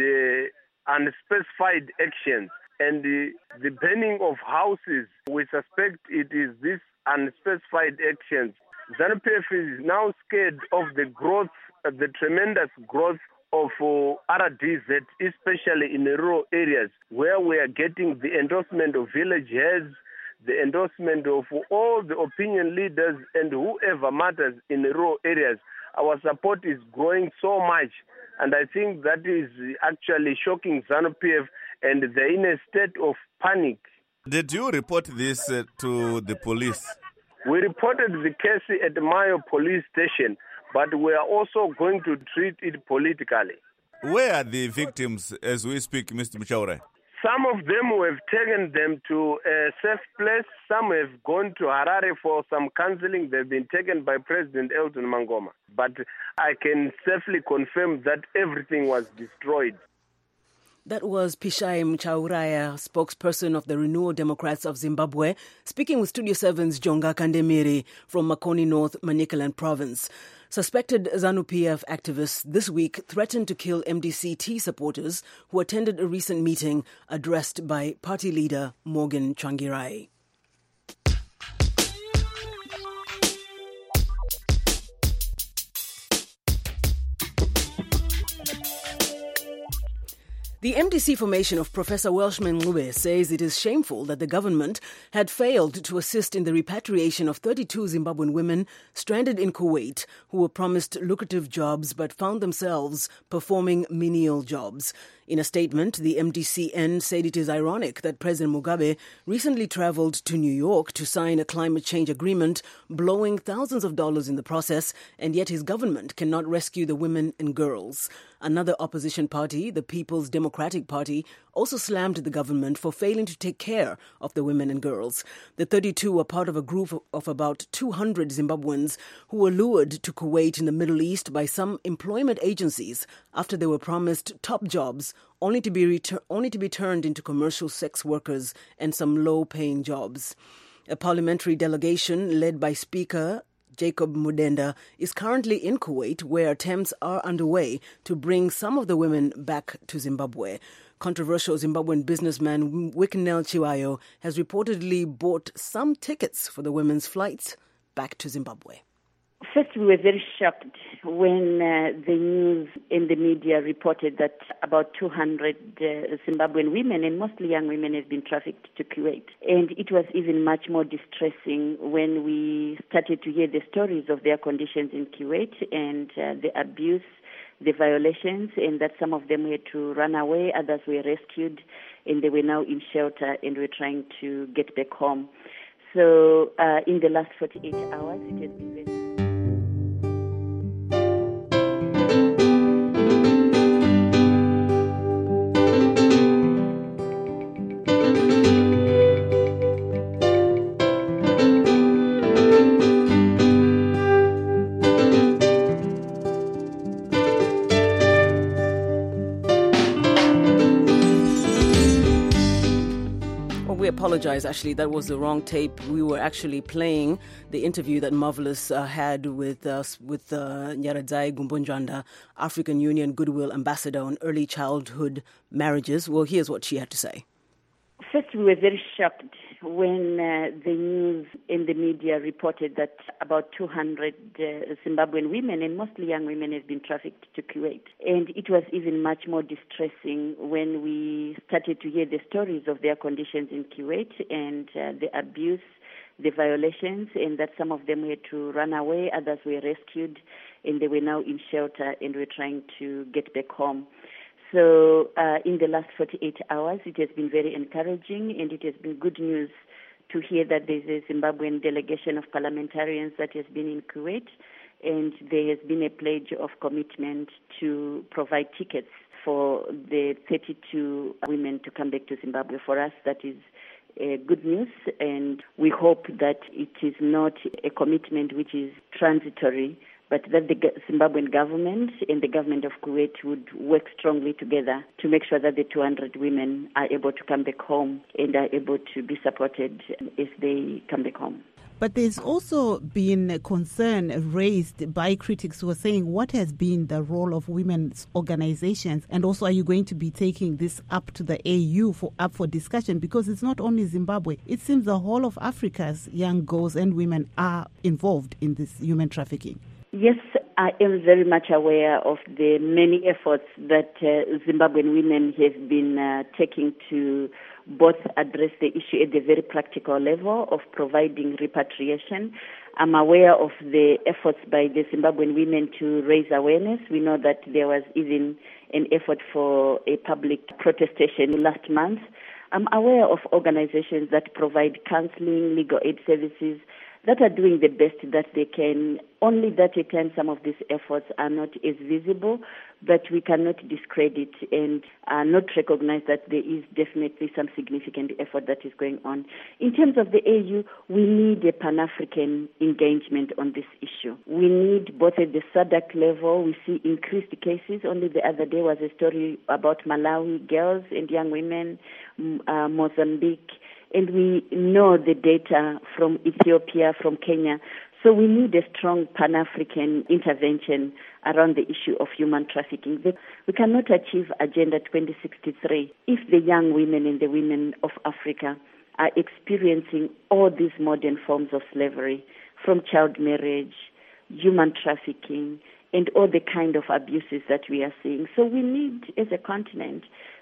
unspecified actions. And the burning of houses, we suspect it is this unspecified actions. ZANU-PF is now scared of the growth, the tremendous growth of RDZ, especially in the rural areas, where we are getting the endorsement of village heads, the endorsement of all the opinion leaders and whoever matters in the rural areas. Our support is growing so much, and I think that is actually shocking ZANU-PF, and they're in a state of panic. Did you report this to the police? We reported the case at the Mayo police station, but we are also going to treat it politically. Where are the victims as we speak, Mr. Muchaure? Some of them, we have taken them to a safe place. Some have gone to Harare for some counseling. They've been taken by President Elton Mangoma. But I can safely confirm that everything was destroyed. That was Pishai Muchauraya, spokesperson of the Renewal Democrats of Zimbabwe, speaking with Studio 7's Jonga Kandemiri from Makoni North, Manicaland province. Suspected ZANU-PF activists this week threatened to kill MDC-T supporters who attended a recent meeting addressed by party leader Morgan Tsvangirai. The MDC formation of Professor Welshman Ncube says it is shameful that the government had failed to assist in the repatriation of 32 Zimbabwean women stranded in Kuwait who were promised lucrative jobs but found themselves performing menial jobs. In a statement, the MDCN said it is ironic that President Mugabe recently traveled to New York to sign a climate change agreement, blowing thousands of dollars in the process, and yet his government cannot rescue the women and girls. Another opposition party, the People's Democratic Party, also slammed the government for failing to take care of the women and girls. The 32 were part of a group of about 200 Zimbabweans who were lured to Kuwait in the Middle East by some employment agencies after they were promised top jobs, only to be turned into commercial sex workers and some low-paying jobs. A parliamentary delegation led by Speaker Jacob Mudenda is currently in Kuwait, where attempts are underway to bring some of the women back to Zimbabwe. Controversial Zimbabwean businessman Wicknell Chiwayo has reportedly bought some tickets for the women's flights back to Zimbabwe. First, we were very shocked when the news in the media reported that about 200 Zimbabwean women, and mostly young women, have been trafficked to Kuwait. And it was even much more distressing when we started to hear the stories of their conditions in Kuwait and the abuse, the violations, and that some of them had to run away, others were rescued, and they were now in shelter and were trying to get back home. So in the last 48 hours, it has been very... We apologize, actually, that was the wrong tape. We were actually playing the interview that Marvelous had with Nyaradzai Gumbunjwanda, African Union Goodwill Ambassador on early childhood marriages. Well, here's what she had to say. First, we were very shocked when the news in the media reported that about 200 Zimbabwean women, and mostly young women, have been trafficked to Kuwait. And it was even much more distressing when we started to hear the stories of their conditions in Kuwait and the abuse, the violations, and that some of them had to run away, others were rescued, and they were now in shelter and were trying to get back home. So in the last 48 hours, it has been very encouraging, and it has been good news to hear that there's a Zimbabwean delegation of parliamentarians that has been in Kuwait, and there has been a pledge of commitment to provide tickets for the 32 women to come back to Zimbabwe. For us, that is good news, and we hope that it is not a commitment which is transitory, but that the Zimbabwean government and the government of Kuwait would work strongly together to make sure that the 200 women are able to come back home and are able to be supported if they come back home. But there's also been a concern raised by critics who are saying, what has been the role of women's organizations? And also, are you going to be taking this up to the AU up for discussion? Because it's not only Zimbabwe. It seems the whole of Africa's young girls and women are involved in this human trafficking. Yes, I am very much aware of the many efforts that Zimbabwean women have been taking to both address the issue at the very practical level of providing repatriation. I'm aware of the efforts by the Zimbabwean women to raise awareness. We know that there was even an effort for a public protestation last month. I'm aware of organizations that provide counseling, legal aid services, that are doing the best that they can. Only that at times some of these efforts are not as visible, but we cannot discredit and not recognize that there is definitely some significant effort that is going on. In terms of the AU, we need a Pan-African engagement on this issue. We need both at the SADC level, we see increased cases. Only the other day was a story about Malawi girls and young women, Mozambique, and we know the data from Ethiopia, from Kenya. So we need a strong Pan-African intervention around the issue of human trafficking. We cannot achieve Agenda 2063 if the young women and the women of Africa are experiencing all these modern forms of slavery, from child marriage, human trafficking, and all the kind of abuses that we are seeing. So we need, as a continent,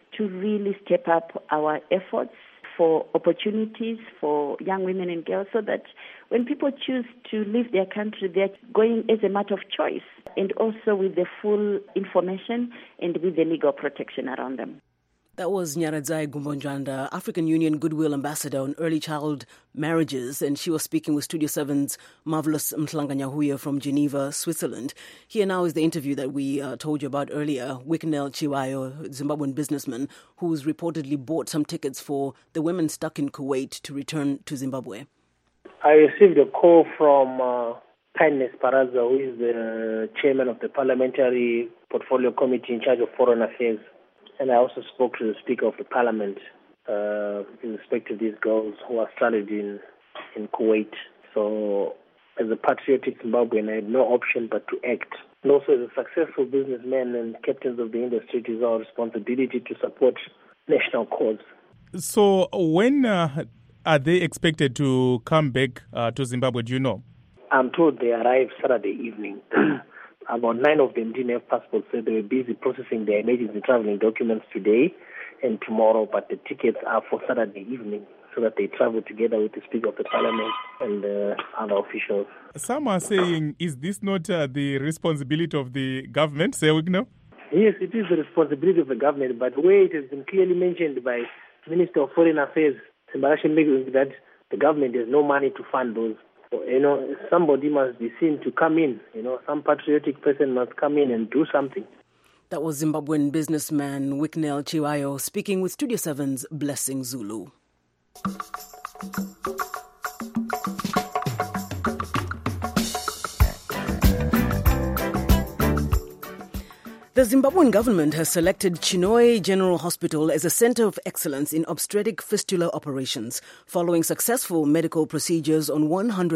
to really step up our efforts for opportunities for young women and girls, so that when people choose to leave their country, they're going as a matter of choice, and also with the full information and with the legal protection around them. That was Nyaradzai Gumbonjanda, African Union Goodwill Ambassador on Early Child Marriages, and she was speaking with Studio 7's Marvelous Mtlanganyahuya from Geneva, Switzerland. Here now is the interview that we told you about earlier. Wicknell Chiwayo, Zimbabwean businessman, who's reportedly bought some tickets for the women stuck in Kuwait to return to Zimbabwe. I received a call from Kindness Paraza, who is the chairman of the Parliamentary Portfolio Committee in charge of Foreign Affairs. And I also spoke to the Speaker of the Parliament in respect to these girls who are stranded in Kuwait. So as a patriotic Zimbabwean, I had no option but to act. And also as a successful businessman and captains of the industry, it is our responsibility to support national cause. So when are they expected to come back to Zimbabwe, do you know? I'm told they arrive Saturday evening. About 9 of them didn't have passports, so they were busy processing their emergency traveling documents today and tomorrow, but the tickets are for Saturday evening so that they travel together with the Speaker of the Parliament and other officials. Some are saying, is this not the responsibility of the government, Sir Wicknell? Yes, it is the responsibility of the government, but where it has been clearly mentioned by Minister of Foreign Affairs, that the government has no money to fund those. Somebody must be seen to come in. Some patriotic person must come in and do something. That was Zimbabwean businessman Wicknell Chiwayo speaking with Studio 7's Blessing Zulu. The Zimbabwean government has selected Chinhoyi General Hospital as a center of excellence in obstetric fistula operations, following successful medical procedures on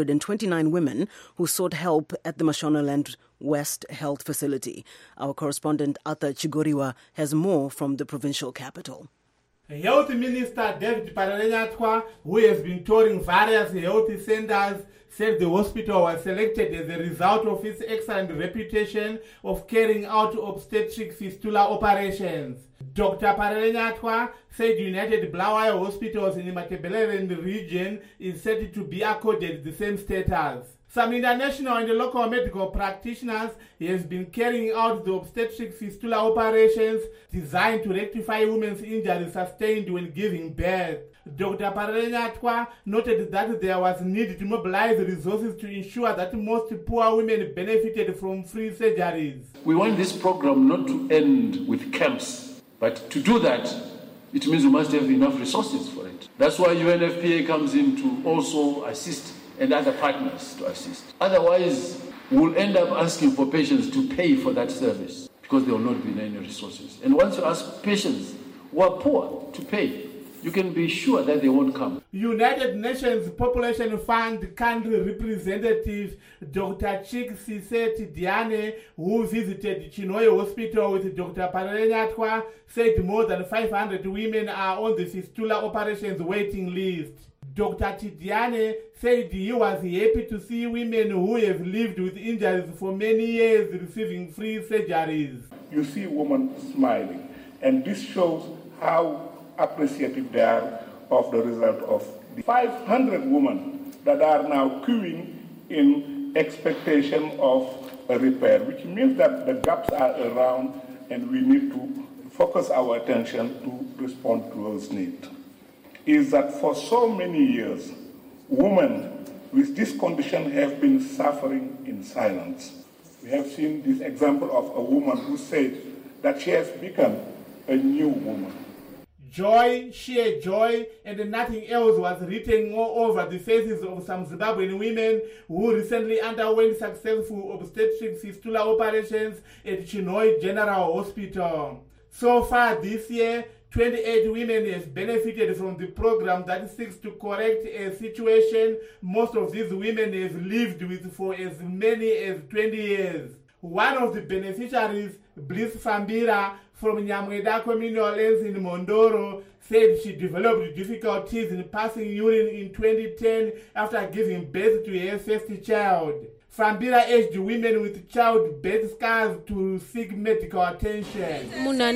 129 women who sought help at the Mashonaland West Health Facility. Our correspondent Arthur Chigoriwa has more from the provincial capital. Health Minister David Pararenyatwa, who has been touring various health centers, said the hospital was selected as a result of its excellent reputation of carrying out obstetric fistula operations. Dr. Pararenyatwa said United Bulawayo Hospitals in the Matabeleland region is set to be accorded the same status. Some international and local medical practitioners has been carrying out the obstetric fistula operations designed to rectify women's injuries sustained when giving birth. Dr. Pararenyatwa noted that there was need to mobilize resources to ensure that most poor women benefited from free surgeries. We want this program not to end with camps, but to do that, it means we must have enough resources for it. That's why UNFPA comes in to also assist and other partners to assist. Otherwise, we'll end up asking for patients to pay for that service because there will not be any resources. And once you ask patients who are poor to pay, you can be sure that they won't come. United Nations Population Fund country representative Dr. Chik Diane, who visited Chinhoyi Hospital with Dr. Pararenyatwa, said more than 500 women are on the fistula operations waiting list. Dr. Tidiane said he was happy to see women who have lived with injuries for many years receiving free surgeries. You see women smiling, and this shows how appreciative they are of the result of the 500 women that are now queuing in expectation of a repair, which means that the gaps are around and we need to focus our attention to respond to those needs. Is that for so many years, women with this condition have been suffering in silence. We have seen this example of a woman who said that she has become a new woman. Joy, sheer joy, and nothing else was written all over the faces of some Zimbabwean women who recently underwent successful obstetric fistula operations at Chinhoyi General Hospital. So far this year, 28 women have benefited from the program that seeks to correct a situation most of these women have lived with for as many as 20 years. One of the beneficiaries, Bliss Fambira, from Nyamweda Communal Lands in Mondoro, said she developed difficulties in passing urine in 2010 after giving birth to her first child. Fambira urged women with childbirth scars to seek medical attention.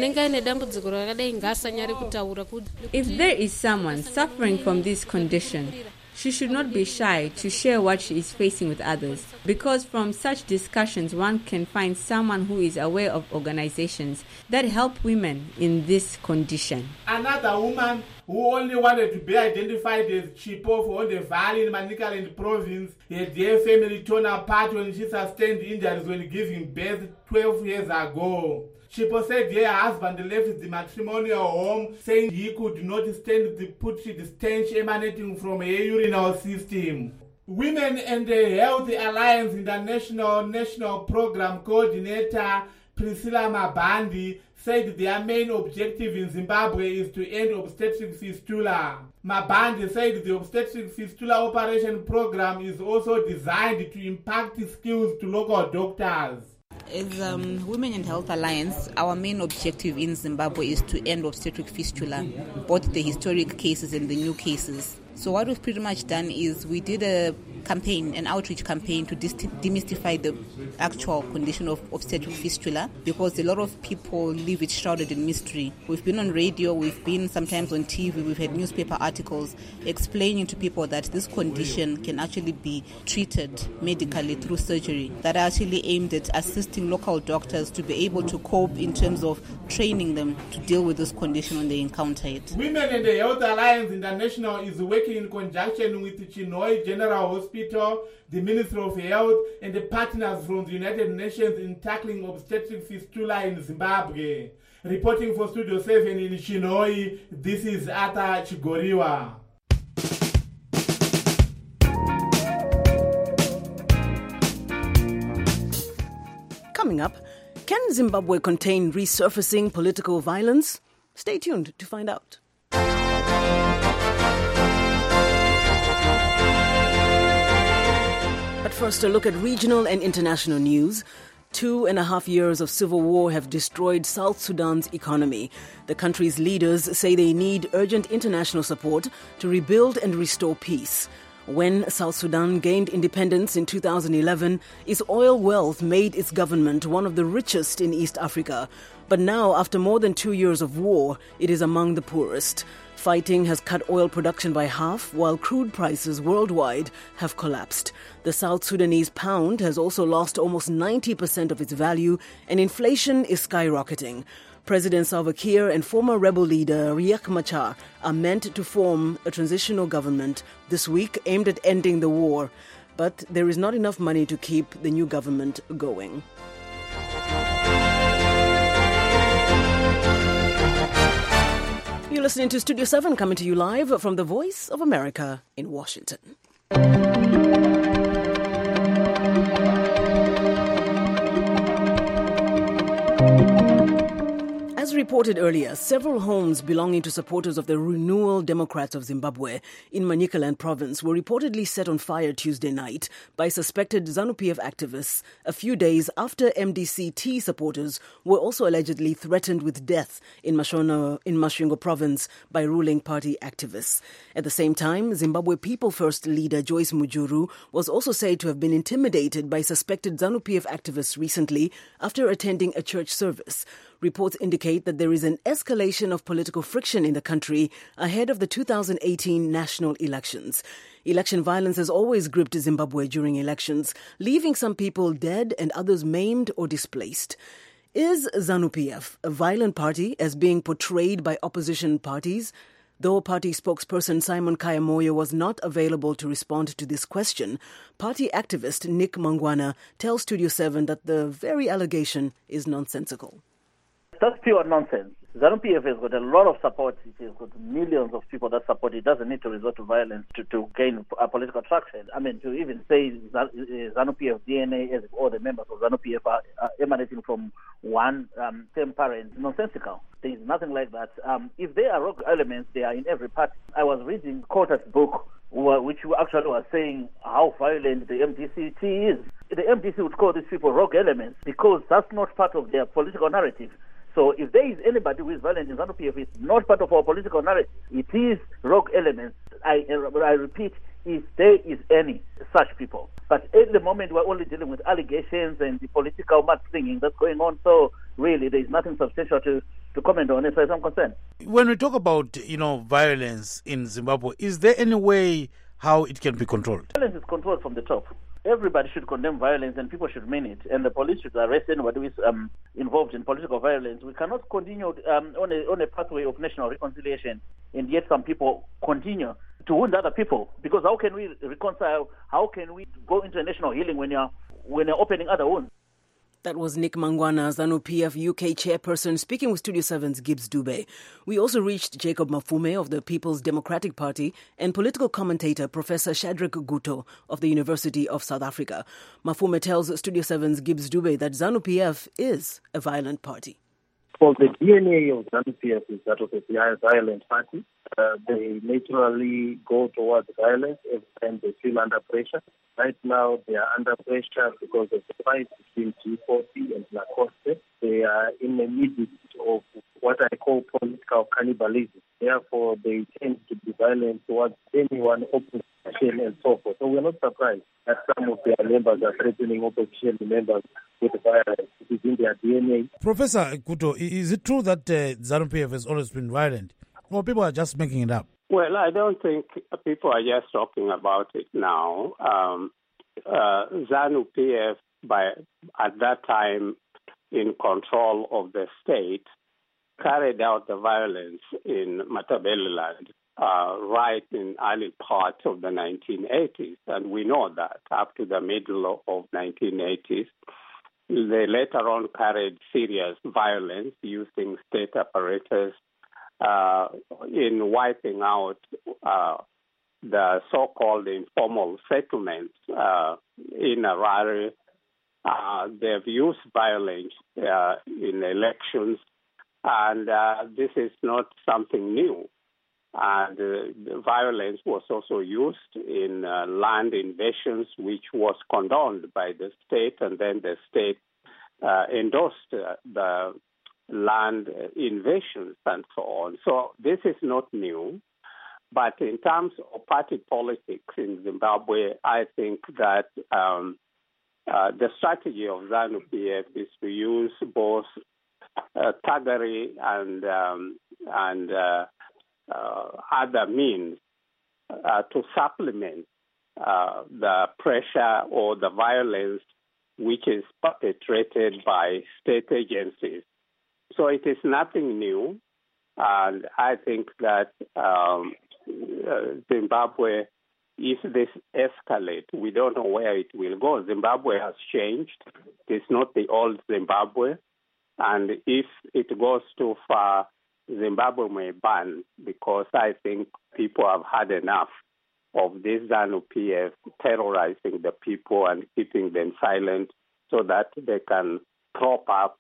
If there is someone suffering from this condition, she should not be shy to share what she is facing with others, because from such discussions one can find someone who is aware of organizations that help women in this condition. Another woman who only wanted to be identified as Chipo for the Valley in Manicaland province had their family torn apart when she sustained injuries when giving birth 12 years ago. Chipo said her husband left the matrimonial home saying he could not stand the putrid stench emanating from her urinal system. Women and the Health Alliance International National Program Coordinator Priscilla Mabandi said their main objective in Zimbabwe is to end obstetric fistula. Mabandi said the obstetric fistula operation program is also designed to impact skills to local doctors. As Women and Health Alliance, our main objective in Zimbabwe is to end obstetric fistula, both the historic cases and the new cases. So what we've pretty much done is we did a campaign, an outreach campaign to demystify the actual condition of obstetric fistula, because a lot of people leave it shrouded in mystery. We've been on radio, we've been sometimes on TV, we've had newspaper articles explaining to people that this condition can actually be treated medically through surgery, that are actually aimed at assisting local doctors to be able to cope in terms of training them to deal with this condition when they encounter it. Women and the Health Alliance International is working in conjunction with the Chinhoyi General Hospital, the Ministry of Health, and the partners from the United Nations in tackling obstetric fistula in Zimbabwe. Reporting for Studio 7 in Chinhoyi, this is Arthur Chigoriwa. Coming up, can Zimbabwe contain resurfacing political violence? Stay tuned to find out. But first, a look at regional and international news. 2.5 years of civil war have destroyed South Sudan's economy. The country's leaders say they need urgent international support to rebuild and restore peace. When South Sudan gained independence in 2011, its oil wealth made its government one of the richest in East Africa. But now, after more than 2 years of war, it is among the poorest. Fighting has cut oil production by half, while crude prices worldwide have collapsed. The South Sudanese pound has also lost almost 90% of its value, and inflation is skyrocketing. President Salva Kiir and former rebel leader Riek Machar are meant to form a transitional government this week aimed at ending the war. But there is not enough money to keep the new government going. You're listening to Studio 7, coming to you live from the Voice of America in Washington. As reported earlier, several homes belonging to supporters of the Renewal Democrats of Zimbabwe in Manicaland province were reportedly set on fire Tuesday night by suspected ZANU-PF activists a few days after MDC-T supporters were also allegedly threatened with death in Masvingo province by ruling party activists. At the same time, Zimbabwe People First leader Joyce Mujuru was also said to have been intimidated by suspected ZANU-PF activists recently after attending a church service. Reports indicate that there is an escalation of political friction in the country ahead of the 2018 national elections. Election violence has always gripped Zimbabwe during elections, leaving some people dead and others maimed or displaced. Is ZANU-PF a violent party as being portrayed by opposition parties? Though party spokesperson Simon Kaya-Moyo was not available to respond to this question, party activist Nick Mangwana tells Studio 7 that the very allegation is nonsensical. That's pure nonsense. ZANU-PF has got a lot of support. It has got millions of people that support it. It doesn't need to resort to violence to gain a political traction. I mean, to even say ZANU-PF DNA as if all the members of ZANU-PF are emanating from one same parent, nonsensical. There is nothing like that. If there are rogue elements, they are in every party. I was reading Cotta's book, which actually was saying how violent the MDC-T is. The MDC would call these people rogue elements because that's not part of their political narrative. So if there is anybody who is violent in ZANU-PF, it's not part of our political narrative. It is rogue elements. I repeat, if there is any such people. But at the moment, we're only dealing with allegations and the political mudslinging that's going on. So really, there is nothing substantial to comment on as far as I'm concerned. When we talk about, violence in Zimbabwe, is there any way how it can be controlled? Violence is controlled from the top. Everybody should condemn violence and people should mean it. And the police should arrest anybody who is involved in political violence. We cannot continue on a pathway of national reconciliation and yet some people continue to wound other people. Because how can we reconcile? How can we go into a national healing when you're opening other wounds? That was Nick Mangwana, ZANU-PF UK chairperson, speaking with Studio 7's Gibbs Dube. We also reached Jacob Mafume of the People's Democratic Party and political commentator Professor Shadrack Guto of the University of South Africa. Mafume tells Studio 7's Gibbs Dube that ZANU-PF is a violent party. Well, the DNA of ZANU-PF is that of a violent party. They naturally go towards violence every time they feel under pressure. Right now, they are under pressure because of the fight between G40 and Lacoste. They are in the midst of what I call political cannibalism. Therefore, they tend to be violent towards anyone opposition and so forth. So we're not surprised that some of their members are threatening opposition members with violence. It is in their DNA. Professor Guto, is it true that ZANU-PF has always been violent? Or people are just making it up? Well, I don't think people are just talking about it now. ZANU-PF, at that time in control of the state, carried out the violence in Matabeleland right in early parts of the 1980s. And we know that up to the middle of 1980s. They later on carried serious violence using state apparatus in wiping out the so-called informal settlements in Harare. They've used violence in elections, and this is not something new. And the violence was also used in land invasions, which was condoned by the state, and then the state endorsed the land invasions and so on. So this is not new. But in terms of party politics in Zimbabwe, I think that the strategy of ZANU-PF is to use both thuggery and other means to supplement the pressure or the violence which is perpetrated by state agencies. So it is nothing new, and I think that Zimbabwe, if this escalates, we don't know where it will go. Zimbabwe has changed. It's not the old Zimbabwe, and if it goes too far, Zimbabwe may burn, because I think people have had enough of this ZANU-PF terrorizing the people and keeping them silent so that they can prop up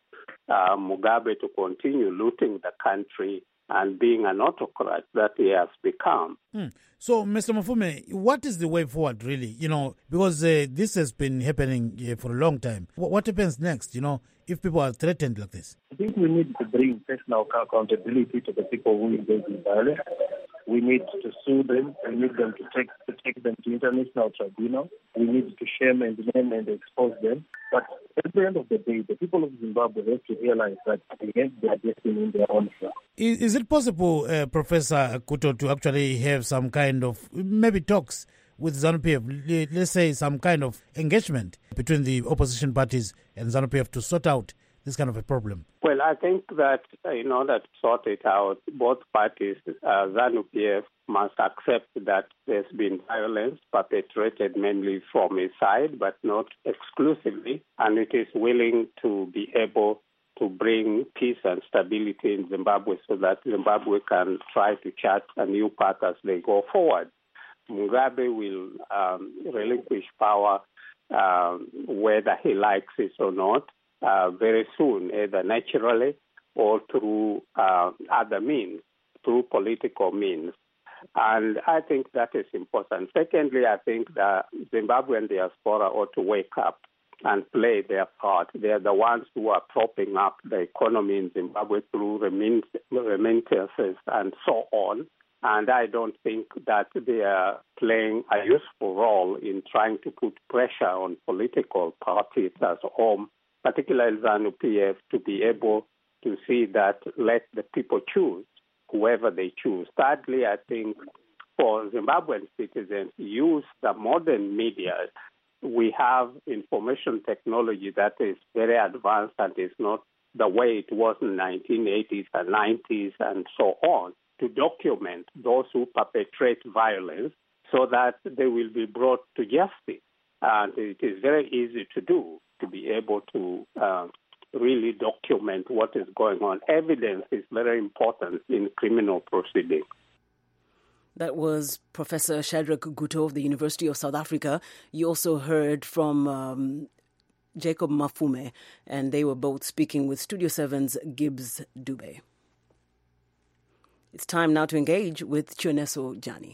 Mugabe to continue looting the country and being an autocrat that he has become. So, Mr. Mafume, what is the way forward, really? Because this has been happening for a long time. What happens next, if people are threatened like this? I think we need to bring personal accountability to the people who engage in violence. We need to sue them. We need them to take them to international tribunal. We need to shame and name and expose them. But at the end of the day, the people of Zimbabwe have to realize that they have their destiny in their own hands. Is it possible, Professor Guto, to actually have some kind of maybe talks with ZANU-PF, let's say some kind of engagement between the opposition parties and ZANU-PF to sort out this kind of a problem? Well, I think that in order to sort it out, both parties, ZANU-PF must accept that there's been violence perpetrated mainly from its side, but not exclusively, and it is willing to be able to bring peace and stability in Zimbabwe so that Zimbabwe can try to chart a new path as they go forward. Mugabe will relinquish power whether he likes it or not very soon, either naturally or through other means, through political means. And I think that is important. Secondly, I think the Zimbabwean diaspora ought to wake up and play their part. They are the ones who are propping up the economy in Zimbabwe through remittances and so on. And I don't think that they are playing a useful role in trying to put pressure on political parties as home, particularly ZANU-PF, to be able to see that let the people choose whoever they choose. Thirdly, I think for Zimbabwean citizens, use the modern media. We have information technology that is very advanced and is not the way it was in the 1980s and 90s and so on, to document those who perpetrate violence so that they will be brought to justice. And it is very easy to do, to be able to really document what is going on. Evidence is very important in criminal proceedings. That was Professor Shadrack Guto of the University of South Africa. You also heard from Jacob Mafume, and they were both speaking with Studio 7's Gibbs Dube. It's time now to engage with Chioneso Jani.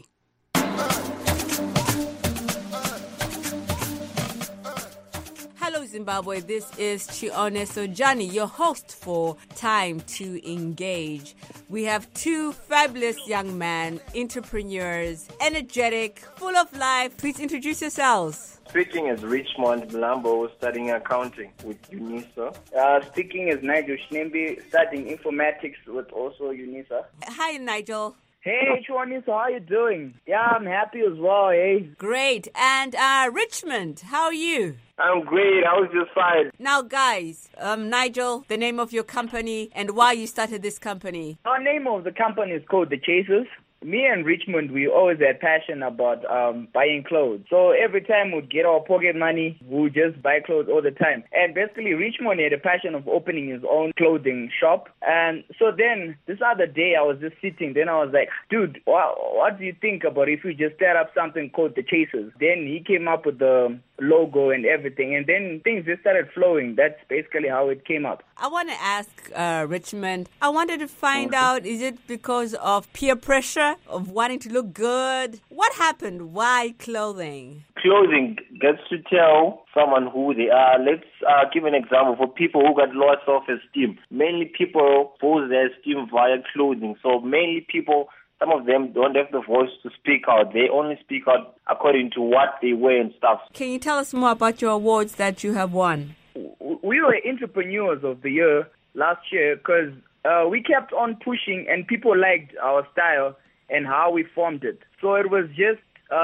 Hello, Zimbabwe. This is Chioneso Jani, your host for Time to Engage. We have two fabulous young men, entrepreneurs, energetic, full of life. Please introduce yourselves. Speaking is Richmond Mlambo, studying accounting with UNISA. Speaking is Nigel Shnembi, studying informatics with also UNISA. Hi, Nigel. Hey, Chwanisa, how you doing? Yeah, I'm happy as well, hey. Great. And Richmond, how are you? I'm great. How's your side? Now, guys, Nigel, the name of your company and why you started this company. Our name of the company is called The Chasers. Me and Richmond, we always had passion about buying clothes. So every time we'd get our pocket money, we'd just buy clothes all the time. And basically, Richmond had a passion of opening his own clothing shop. And so then, this other day, I was just sitting. Then I was like, dude, what do you think about if we just start up something called The Chasers? Then he came up with the logo and everything. And then things just started flowing. That's basically how it came up. I want to ask Richmond, I wanted to find out, is it because of peer pressure? Of wanting to look good? What happened? Why clothing? Clothing gets to tell someone who they are. Let's give an example for people who got low self-esteem. Mainly people pose their esteem via clothing. So mainly people, some of them don't have the voice to speak out. They only speak out according to what they wear and stuff. Can you tell us more about your awards that you have won? We were Entrepreneurs of the Year last year because we kept on pushing and people liked our style and how we formed it. So it was just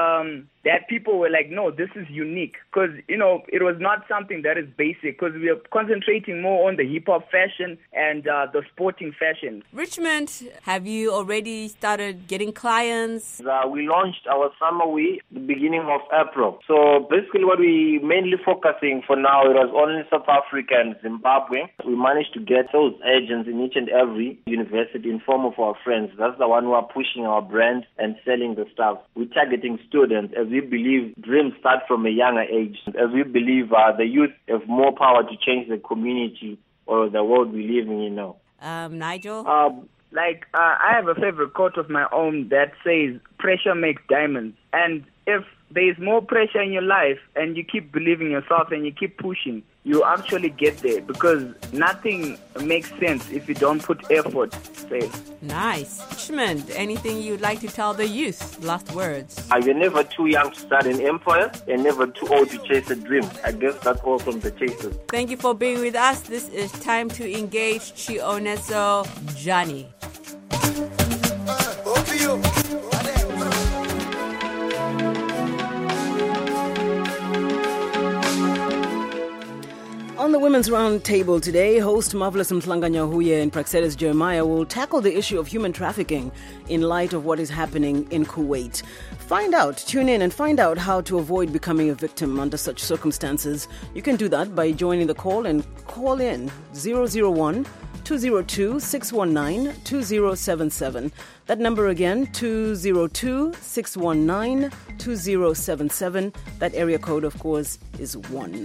that people were like, no, this is unique. Because, you know, it was not something that is basic because we are concentrating more on the hip-hop fashion and the sporting fashion. Richmond, have you already started getting clients? We launched our summer week the beginning of April. So basically what we mainly focusing for now, it was only South Africa and Zimbabwe. We managed to get those agents in each and every university in form of our friends. That's the one who are pushing our brand and selling the stuff. We're targeting students as we believe dreams start from a younger age. As we believe the youth have more power to change the community or the world we live in, you know. Nigel? I have a favorite quote of my own that says, pressure makes diamonds. And if there's more pressure in your life and you keep believing yourself and you keep pushing, you actually get there because nothing makes sense if you don't put effort. Say. Nice. Richmond, anything you'd like to tell the youth? Last words. You're never too young to start an empire and never too old to chase a dream. I guess that's all from The Chasers. Thank you for being with us. This is Time to Engage. Chioneso Jani. On the Women's Roundtable today, host Marvelous Mhlanga-Nyahuye and Praxedes Jeremiah will tackle the issue of human trafficking in light of what is happening in Kuwait. Tune in and find out how to avoid becoming a victim under such circumstances. You can do that by joining the call and call in 001-202-619-2077. That number again, 202-619-2077. That area code, of course, is 1.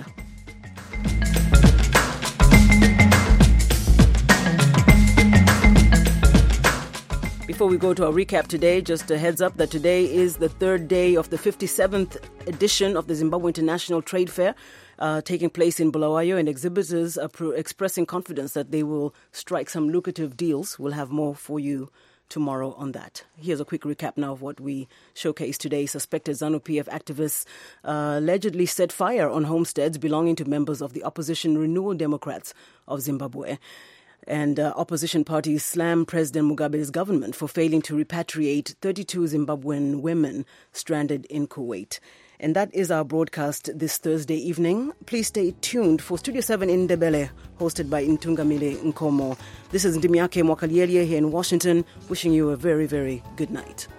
Before we go to our recap today, just a heads up that today is the third day of the 57th edition of the Zimbabwe International Trade Fair taking place in Bulawayo, and exhibitors are expressing confidence that they will strike some lucrative deals. We'll have more for you tomorrow on that. Here's a quick recap now of what we showcased today. Suspected ZANU-PF activists allegedly set fire on homesteads belonging to members of the opposition Renewal Democrats of Zimbabwe. And opposition parties slam President Mugabe's government for failing to repatriate 32 Zimbabwean women stranded in Kuwait. And that is our broadcast this Thursday evening. Please stay tuned for Studio 7 in Ndebele, hosted by Ntungamile Nkomo. This is Ndimiake Mwakaliele here in Washington, wishing you a very, very good night.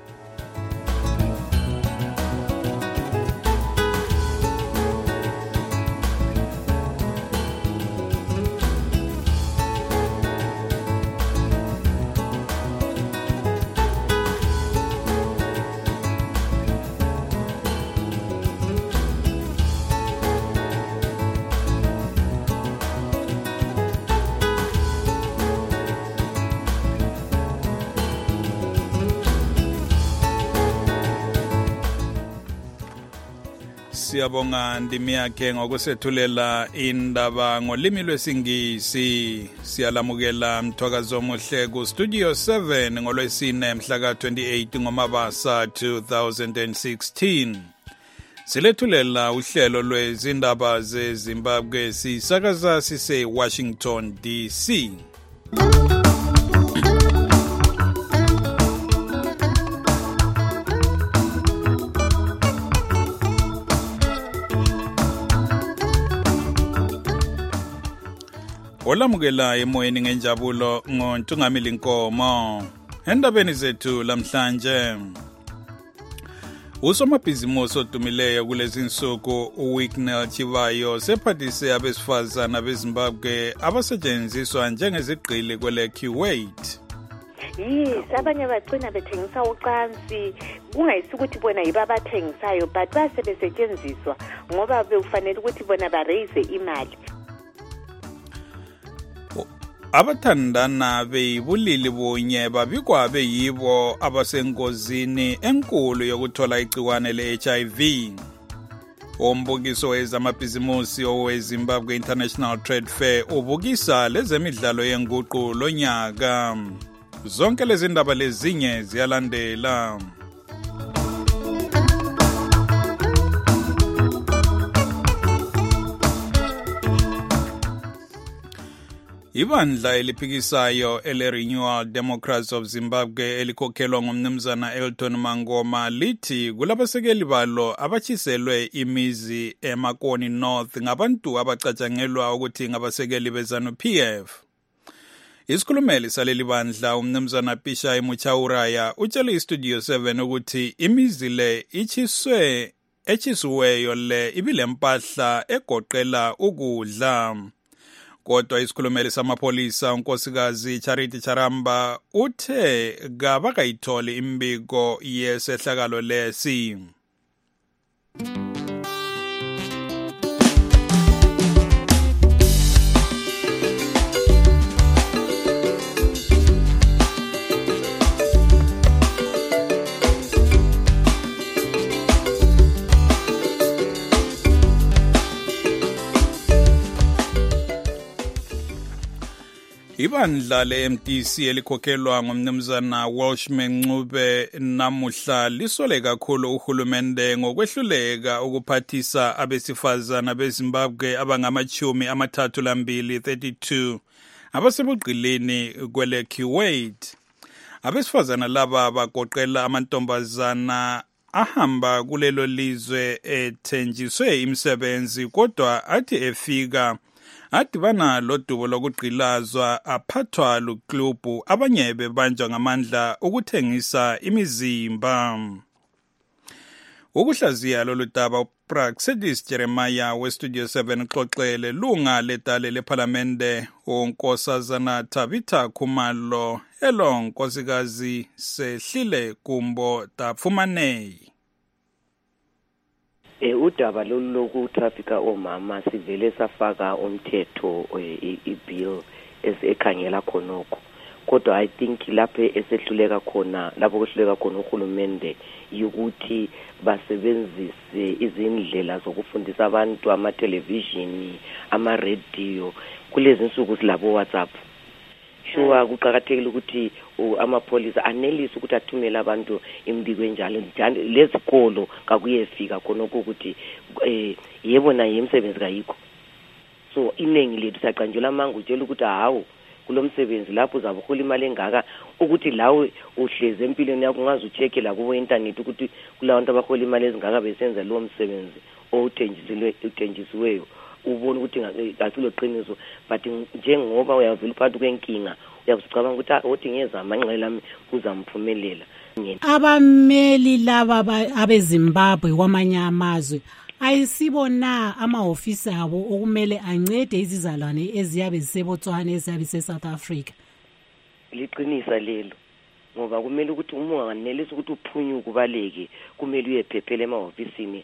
Siyabonga Ndimiake ngokusethulela indaba ngolimi lwesingisi. Siyalamukela mthwakazo omuhle ku Studio 7 ngolwesine mhla ka 28 ngoMabasa 2016. Silethulela uhlelo lwezindaba zeZimbabwe sisakaza sise Washington DC. Olamukela emoyeni ngenjabulo ngoNtungamile Nkomo. Endabeni zethu lamhlanje. Usomabhizimusi odumileyo kulezi insuku uWicknell Chivayo sephathise abesifazana beZimbabwe abasetshenziswa njengezigqili kwele Kuwait. Yes, abanye bagcina bethengisa ucansi kungayisi ukuthi bona yiba abathengisayo but basebesetshenziswa ngoba bekufanele ukuthi bona baraise imali. Abathandana beyibulili bunye babikwa beyibo abasengozini enkulu yokuthola igciwane le-HIV. Umbukiso wezamabhizimusi oweZimbabwe International Trade Fair ubukisa lezemidlalo yenguqu lonyaka. Zonke lezi ndaba lezinye ziyalandela. Ibandla eliphikisayo ele-Renewal Democrats of Zimbabwe elikhokhelwa ngumnumzana Elton Mangoma lithi kulabasekeli balo abatshiselwe imizi eMakoni North ngabantu abacatshangelwa ukuthi ngabasekeli beZANU-PF. Isikhulumeli saleli bandla umnumzana Pishai Muchauraya utshele iStudio 7 ukuthi imizi le echisiweyo le ibile mpahla egoqela ukudla. Kodwa isikhulumeli samapholisa unkosikazi Charity Charamba uthe kabakayitholi imbiko yesehlakalo lesi. Ibandla le-MDC elikhokhelwa ngumnumzana Welshman Ncube namuhla lisole kakhulu uhulumende ngokwehluleka ukuphathisa abesifazana beZimbabwe abangama-32 abasebugqilini kwele Kuwait. Abesifazana laba bagoqela amantombazana ahamba kulelo lizwe ethenjiswe imisebenzi kodwa athi efika adibana lodubo lokugqilazwa aphathwa luklubhu abanye bebanjwa ngamandla ukuthengisa imizimba. Ukuhlaziya lolu daba uPraxedis Jeremiah weStudio 7 uxoxele lunga letale leParlamente uNkosazana Tabitha Khumalo elonkosikazi sehlile kumbo tafumanei. Udaba lolu lokutrafika omama sivele safaka umthetho ibill esekhangela khonokho kodwa I think lapho esehluleka khona lapho kuhluleka khona uhulumende ukuthi basebenzise izindlela zokufundisa abantu ama-television ama-radio kulezi insuku silabo WhatsApp sure kuqhakathekile ukuthi amapholisa anelise ukuthi athumele abantu imbiko enjalo lezikolo kakuyefika khona ukuthi yebo na yemsebenzi kayikho. So iningi lethu saqanjela amanga utshela ukuthi hawo kulomsebenzi lapho uzabe uhola imali engaka ukuthi lawe uhleze empilweni yakho ungaze ucheck la ku internet ukuthi kulabantu abahola imali ezingaka besenza lo msebenzi uthenjisiweyo ubona ukuthi ngasilo qiniso but njengoba uyavela phakathi kwenkinga uyacabanga ukuthi othi ngeza amanqele lami kuzamphumelela. Abameli laba abeZimbabwe kwamanye amazwe ayisibona amahofisi abo okumele ancede izizalwane eziyabe ziseBotswana eziyabe seSouth Africa. Liqinisa lelo ngoba kumele ukuthi uma unganelisa ukuthi uphunyuke kubaleke kumele uyephephela emahofisini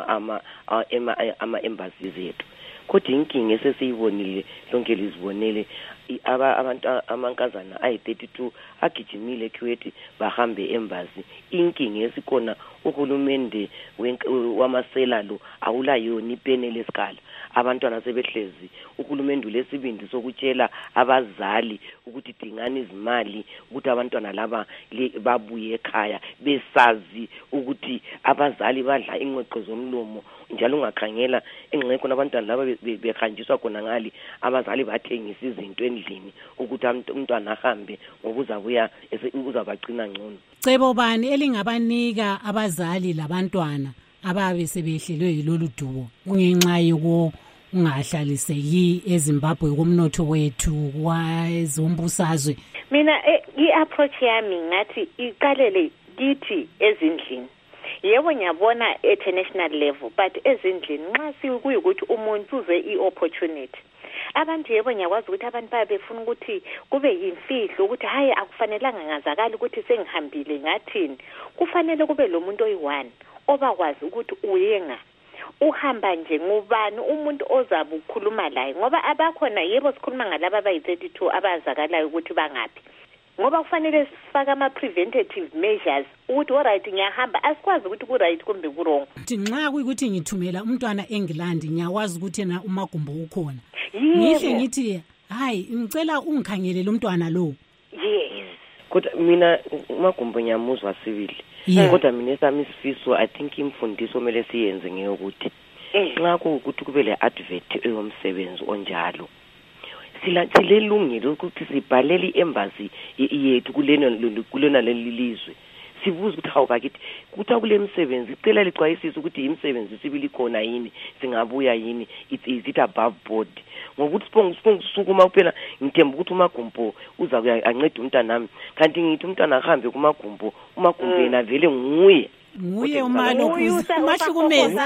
ama embassies ethu. Kodwa inkinga esesiyibonile lonke lizibonele abantu amankazana ayi32 agijimile eKuwait bahambe embassy. Inkinga esikona uhulumende wamasela lo awulayona ipene lesikala abantwana sebehlezi uhulumende lesibindi sokutshela abazali ukuthi dingani izimali ukuthi abantwana laba babuye ekhaya besazi ukuthi abazali badla ingqeqo zomlomo njalo ungakhangela engqeko nabantwana laba behanjiswa khona ngali abazali bathengisa izinto endlini ukuthi umntwana ahambe ngokuzabuya uzabagcina ngcono. Cebo bani elingabanika abazali labantwana ababe sebehlelwe yilolu dubo kungenxa yoko ungahlaliseki eZimbabwe komnotho wethu kwazombusazwe? Mina i-approach yami ngathi iqalele kithi ezindlini. Yebo ngiyabona international level but ezindlini nxa sikuyukuthi umuntu uze i-opportunity abantu yebo ngiyakwazi ukuthi abantu bayabefuna ukuthi kube yimfihlo ukuthi hayi akufanelanga ngazakala ukuthi sengihambile ngathini. Kufanele kube lo muntu oyi-1 obakwazi ukuthi uyenga uhamba nje ngubani umuntu ozabe ukhuluma laye ngoba abakhona yebo sikhuluma ngalaba abayi32 abazakalayo ukuthi bangaphi ngoba kufanele sifake ama-preventative measures ukuthi alright ngiyahamba asikwazi ukuthi ku-right kumbe ku-wrong. Nxa kuyikuthi ngithumela umntwana eNgilandi ngiyakwazi ukuthi yena umagumbo ukhona ngihle ngithi hayi ngicela ungikhangele lo mntwana lo. Yes. Kodwa mina umagumbo ngiyamuzwa sibili kodwa mina sami isifiso I think imfundiso kumele siyenze ngeyokuthi nxa kuukuthi kube le advert eyomsebenzi onjalo silelungile ukuthi sibhalele iembassy yethu kulena lelizwe sibuza ukuthi hawu bakithi kuthi kule msebenzi icela licwayisisa ukuthi imisebenzi sibili khona yini singabuya yini is it above board ngokuthi sipongusukuma kuphela ngithemba ukuthi umagumbo uza kuya ancede umntana nami kanti ngithi umntana ahambe kumagumbo yena vele nguye umalo kumahlukumeza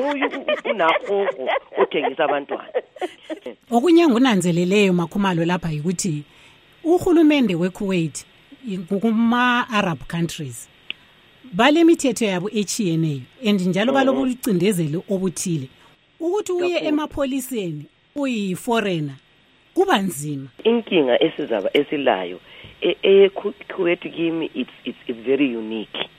unakhoko othengisa abantwana. Okunye ngunanzeleleyo makhumalo lapha ukuthi uhulumende weKuwait kuma-Arab countries balemithetho yabo echiyeneyo and njalo balobucindezelo obuthile ukuthi uye emapholiseni uyi-foreigner kuba nzima. Inkinga esilayo eKuwait kimi it's very unique.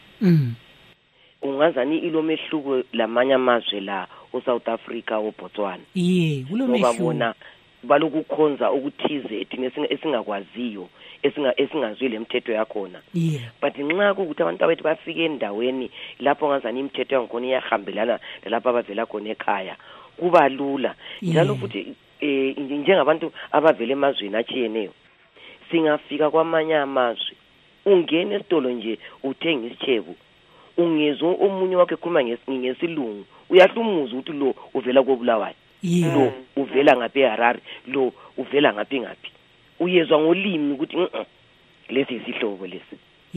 Ungazani ilomehluko lamanye amazwe la uSouth Africa oBotswana. Kulomehluko babona balokukhonza ukuthize thina esingakwaziyo esingazwi lemithetho yakhona. But nxa ukuthi abantu abethu bafike endaweni lapho ngazani imithetho yakhona iyahambelana lapho abavela khona ekhaya kuba lula njalo futhi njengabantu abavela emazweni achiyeneyo singafika kwamanye amazwe ungena esitolo nje uthenga isichebo ungezwe omunye wakhe ekhuluma ngesilungu uyahlumuza ukuthi lo uvela koBulawayo lo uvela ngaphi eHarare lo uvela ngaphi uyezwa ngolimi ukuthi lesi isihlobo lesi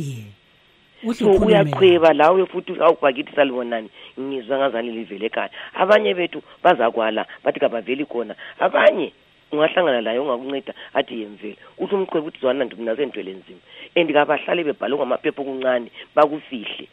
so uyaqhweba lawe futhi awubakithi salibonani ngizwa ngazani livele ekhaya abanye bethu bazakwala bathi kabaveli khona abanye ungahlangana laye ungakunceda athi yemvelo uthi umqhwebo uthi zwana mina sentwele nzima andikabahlale bebhalo ngamaphepha okuncane bakufihle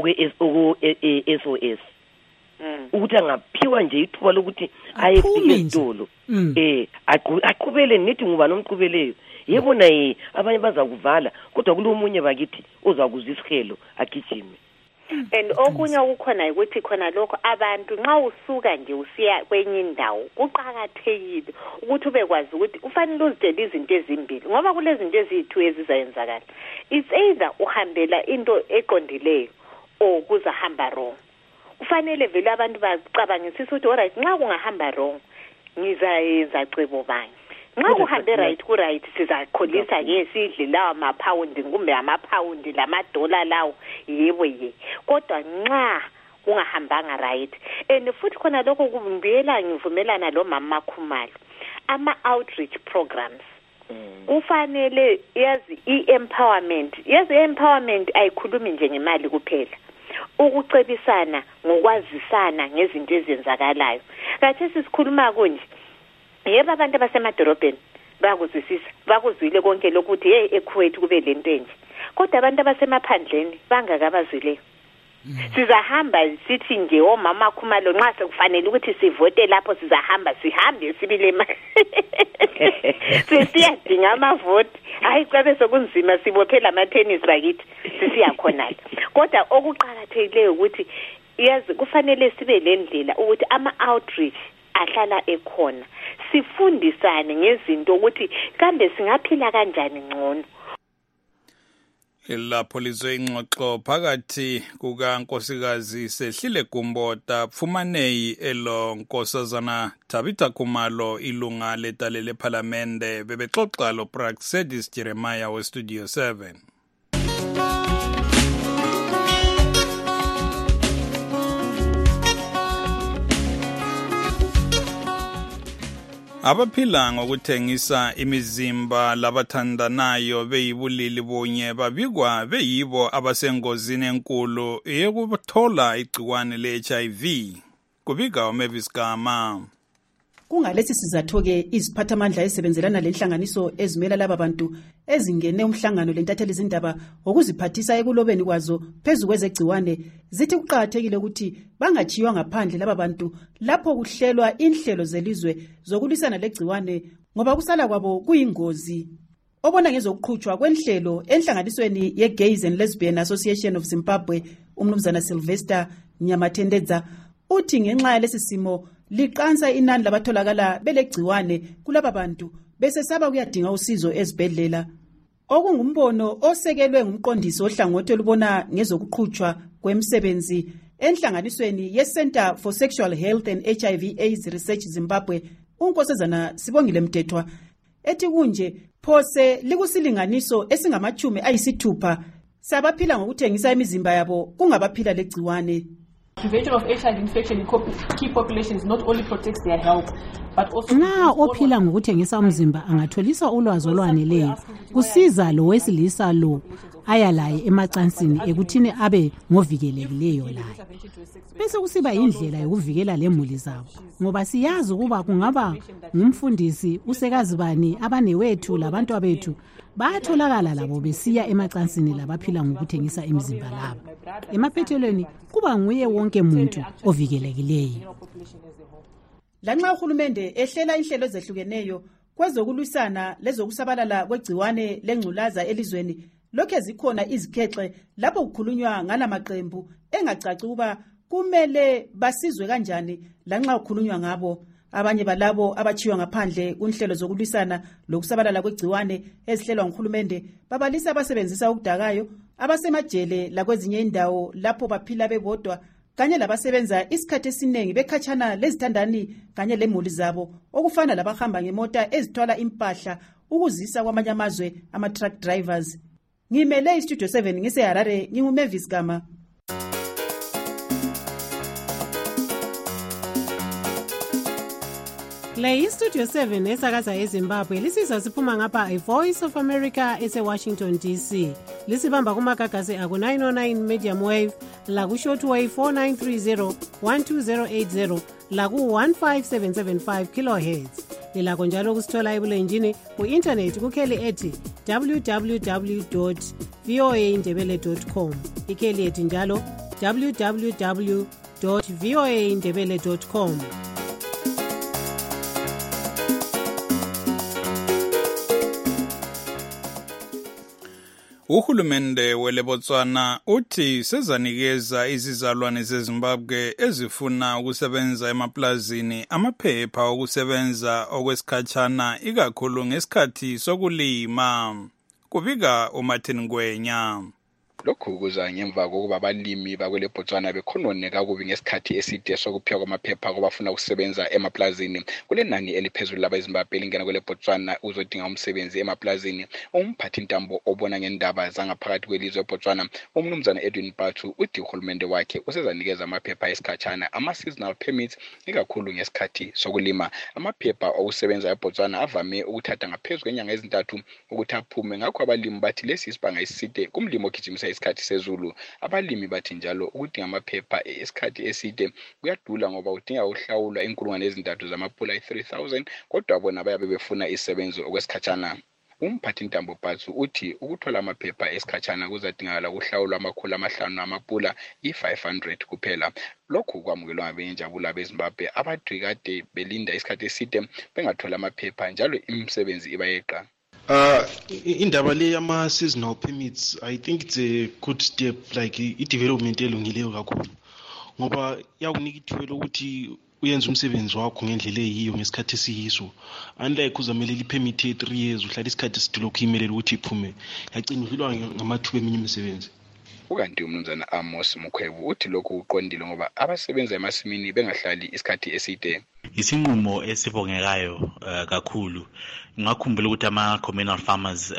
SOS ukuthi angaphiwa nje ithuba lokuthi ayefika esitolo aqhubele nithi nguba nomqhubeleyo yebo naye abanye baza kuvala kodwa kulomunye bakithi ozakuzwa isihelo agijime and okunye okukhona ukuthi khona lokho abantu nxa usuka nje usiya kwenye indawo kuqhakathekile ukuthi ubekwazi ukuthi ufanele uzidele izinto ezimbili ngoba kulezi zinto ezithu ezizayenzakala. It's either uhambela into eqondileyo or kuzahamba wrong. Kufanele vele abantu bacabangisise ukuthi alright nxa kungahamba wrong ngizayenza cebo bani. Nxa kuhambe right ku right sizakholisa ke sidle lawa amapawundi kumbe amapawundi lamadola lawo yebo ye. Kodwa nxa kungahambanga right and futhi khona lokho kumbiyela ngivumelana lo mama Khumalo ama outreach programs kufanele yazi i-empowerment ayikhulumi nje ngemali kuphela ukucebisana ngokwazisana ngezinto ezenzakalayo. Kathi sisikhuluma konje yebo abantu abasemadorobheni bakuzwisisa bakuzwile konke lokuthi hey eKuwait kube lento enje kodwa abantu abasemaphandleni bangakabazwileyo. Sizahamba sithi nje omama Khumalo nxa sekufanele ukuthi sivote lapho sizahamba sihambe sibile sisiyadinga amavoti hayi cabe sokunzima sibophela ama-tennis bakithi sisiya khonala. Kodwa okuqhakathekileyo ukuthi yazi kufanele sibe lendlela ukuthi ama-outreach ahlala ekhona sifundisane ngezinto ukuthi kambe singaphila kanjani ngcono. Lapho lizwe ingxoxo phakathi kukaNkosikazi Sehlile Gumbota Pfumaneyi elo Nkosazana Tabitha Khumalo ilunga letale lePhalamende bebexoxa lo Praxedis Jeremiah weStudio 7. Abaphila ngokuthengisa imizimba labathandanayo beyibulili bonye babikwa beyibo abasengozini enkulu yokuthola igciwane le-HIV. Kubika uMavis Gama. Kungalesi sizatho-ke iziphathamandla ezisebenzelana lenhlanganiso ezimela laba bantu ezingene umhlangano lentatheli izindaba ngokuziphathisa ekulobeni kwazo phezu kwezegciwane zithi kuqakathekile ukuthi bangachiywa ngaphandle laba bantu lapho kuhlelwa inhlelo zelizwe zokulwisana legciwane ngoba kusala kwabo kuyingozi. Obona ngezokuqhutshwa kwenhlelo enhlanganisweni ye-Gays and Lesbian Association of Zimbabwe umnumzana Sylvester Nyamathendedza uthi ngenxa yalesi simo liqansa inani labatholakala belegciwane kulaba bantu bese saba kuyadinga usizo ezibhedlela. Okungumbono osekelwe ngumqondisi ohlangothi olubona ngezokuqhutshwa kwemsebenzi enhlanganisweni ye-Center for Sexual Health and HIV/AIDS Research Zimbabwe uNkosazana Sibongile Mthethwa ethi kunje phose likusilinganiso esingamachumi ayisithupha sabaphila ngokuthengisa imizimba yabo kungabaphila legciwane. Prevention of HIV infection in key populations not only protects their health but also nxa ophila ngokuthengisa umzimba angatholisa ulwazi olwaneleyo kusiza lo wesilisa lo aya laye emacansini ekuthini abe ngovikelekileyo laye bese kusiba indlela yokuvikela lemuli zabo ngoba siyazi ukuba kungaba ngumfundisi usekazi bani abanewethu labantu abethu bayatholakala labo besiya emacansini labaphila ngokuthengisa imizimba labo emaphethelweni kuba nguye wonke muntu ovikelekileyo. Lanxa uhulumende ehlela inhlelo ezehlukeneyo kwezokulwisana lezokusabalala kwegciwane lengculaza elizweni lokho zikhona izikhexe lapho kukhulunywa ngalamaqembu engacaci kuba kumele basizwe kanjani lanxa kukhulunywa ngabo. Abanye balabo abachiwa ngaphandle kunhlelo zokulwisana lokusabalala kwegciwane ezihlelwa nguhulumende babalisa abasebenzisa ukudakayo abasemajele lakwezinye indawo lapho baphila bebodwa kanye labasebenza isikhathi esiningi bekhatshana lezithandani kanye lemuli zabo okufana labahamba ngemota ezithwala impahla ukuzisa kwamanye amazwe ama-truck drivers. Ngimele iStudio 7 ngiseHarare nginguMavis Gama. Le iStudio 7 esakaza eZimbabwe lisiza siphuma ngapha iVoice of America eseWashington DC. Lisibamba kumagagasi aku 909 medium wave la ku shortwave 4930 12080 la ku 15775 kilohertz. Lilakho njalo kusithola ebulenjini ku-internet kukheli ethi www.voaindebele.com. Ikheli ethi njalo www.voaindebele.com. Uhulumende weLebotswana uthi sezanikeza izizalwane zeZimbabwe ezifuna ukusebenza emaplazini amaphepha okusebenza okwesikhatshana ikakhulu ngesikhathi sokulima. Kubika uMartin Ngwenya. Lokhu kuza ngemva kokuba abalimi bakweleBotswana bekhonone kakubi ngesikhathi eside sokupheka kwamaphepha kubafuna ukusebenza emaplazini. Kulenani eliphezulu labeZimbabwe lingena kweleBotswana uzodinga umsebenzi emaplazini. Umphathi ntambo obona ngendaba zangaphakathi kwelizwe leBotswana, uMnumzana Edwin Bathu, uthi uhulumende wakhe usezanikeza amaphepha esikhatshana ama-seasonal permits ikakhulu ngesikhathi sokulima. Amaphepha okusebenza eBotswana avame ukuthatha ngaphezulu kwenyanga ezintathu ukuthi aphume. Ngakho abalimi bathi lesi isibanga eside kumlimo ogijimisa isikhathi sezulu. Abalimi bathi njalo ukudinga amaphepha esikhathi eside kuyadula ngoba udinga uhlawula inkulungwane ezintathu zamapula i-3,000 kodwa bona bayabe befuna isebenzo okwesikhatshana. Umphathi ntambo Bathu uthi ukuthola amaphepha esikhatshana kuzadingakala ukuhlawula amakhulu amapula i-500 kuphela. Lokhu kwamukelwa ngabenjabula beZimbabwe abathi kade belinda isikhathi eside bengathola amaphepha njalo imisebenzi ibayeqa. Indaba le yama seasonal permits, I think it's a good step, like i-development elungileyo kakhulu ngoba yakunika ithuba lokuthi uyenza umsebenzi wakho ngendlela eyiyo ngesikhathi esiyiso, unlike uzamelela i-permit ye-3 years uhlala isikhathi eside lokhu imelela ukuthi iphume, yagcina uvilwa ngamathuba eminye imisebenzi. Ukanti uMnumzana Amos Mukhwebu uthi lokhu uqondile ngoba abasebenza emasimini bengahlali isikhathi eside. Isinqumo esibongekayo kakhulu. Ngakhumbula ukuthi ama-communal farmers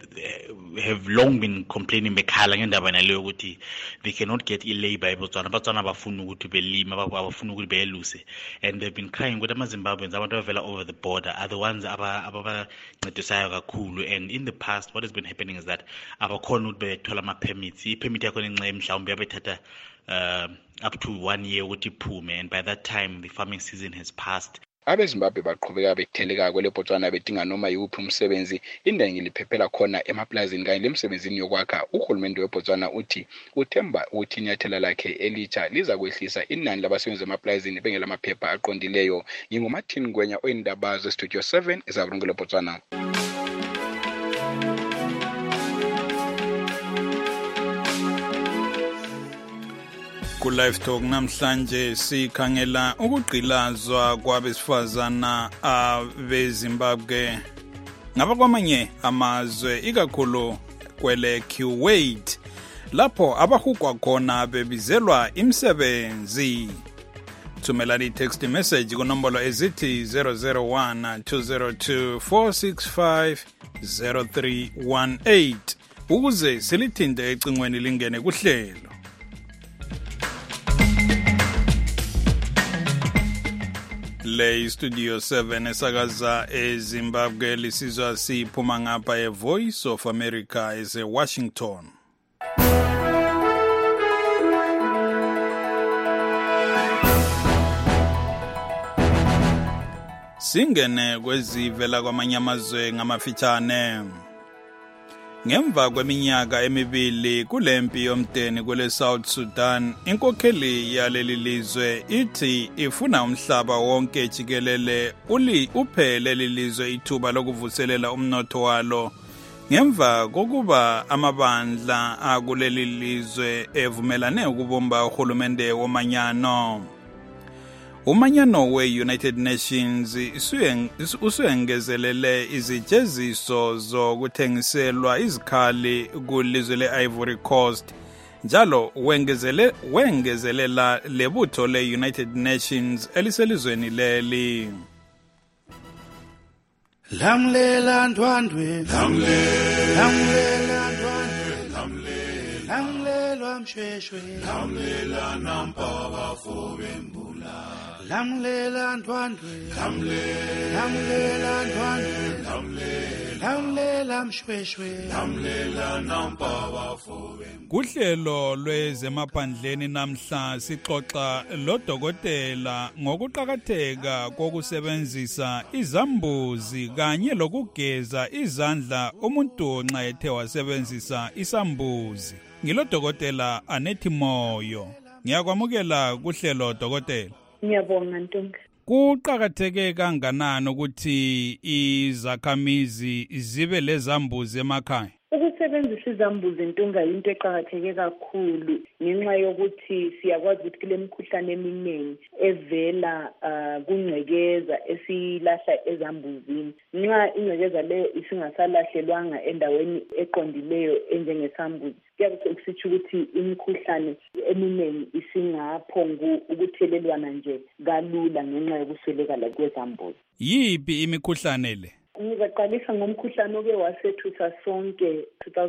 have long been complaining bekhala ngendaba naleyo ukuthi they cannot get i-labor eBotswana. Abatswana abafuna ukuthi belima, abafuna ukuthi beluse, and they've been crying ukuthi ama-Zimbabweans, abantu abavela over the border, are the ones ababancedisayo kakhulu. And in the past what has been happening is that abakhona ukuthi bethola ama-permits. I-permit yakho encane mhlawumbe yabethatha up to 1 year ukuthi iphume, and by that time the farming season has passed. AbeZimbabwe baqhubeka betheleka kweleBotswana bedinga noma yiwuphi umsebenzi indawo liphephela khona emaplazini kanye lemsebenzini yokwakha. Uhulumende weBotswana uthi uthemba ukuthi inyathela lakhe elitsha liza kwehlisa inani labasebenzi emaplazini bengela amaphepha aqondileyo. NginguMartin Ngwenya oyindaba zeStudio 7 ezaburungu leBotswana. Ku Live Talk namhlanje sikhangela ukugqilazwa kwabesifazana beZimbabwe ngaba kwamanye amazwe ikakhulu kwele Kuwait lapho abahugwa khona bebizelwa imisebenzi. Thumela i-text message kunombolo ezithi 001-202-465-0318 ukuze silithinte ecingweni lingene kuhlelo. Le Studio 7 esakaza eZimbabwe lisizwa siphuma ngapha eVoice of America eWashington. Singene kwezivela kwamanye amazwe ngamafitshane. Ngemva kweminyaka emibili kulempi yomdeni kwele South Sudan, inkokheli yaleli lizwe ithi ifuna umhlaba wonke jikelele uphele lelizwe ithuba lokuvuselela umnotho walo. Ngemva kokuba amabandla akuleli lizwe evumelane ukubumba uhulumende womanyano. Umanyano we-United Nations usuyengezelele izijeziso zokuthengiselwa izikhali kulizwe le-Ivory Coast. Njalo wengezelela lebutho le-United Nations eliselizweni leli. Lamlela ndwandwe, lamlela ndwandwe, lamlela mshweshwe, lamlela nampaba fobembula. Lamlela ndwandwe, lamlela ndwandwe, lamlela mshweshwe, lamlela nampaba fobembula. Kuhlelo lwezemaphandleni namhla sixoxa lodokotela ngokuqhakatheka kokusebenzisa izambuzi kanye lokugeza izandla umuntu nxa ethe wasebenzisa isambuzi. Ngilodokotela Anethi Moyo. Ngiyakwamukela kuhlelo dokotela. Ngiyabonga Ntombi. Kuqhakatheke kanganani ukuthi izakhamizi zibe lezambuzi emakhaya? Ukuthi Ukusebenzisa izambuzi Ntunga into eqakatheke kakhulu ngenxa yokuthi siyakwazi ukuthi kule mikhuhlane eminingi evela kungcekeza esilahla ezambuzini. Nxa ingcekeza leyo isingasalahlelwanga endaweni eqondileyo enjengesambuzi, kuyabe kusitsho ukuthi imikhuhlane eminingi isingaphongu ukuthelelwana nje kalula ngenxa yokuswelekala kwezambuzi. Yiphi imikhuhlane le? Ngizaqalisa ngomkhuhlane oke wasethusa sonke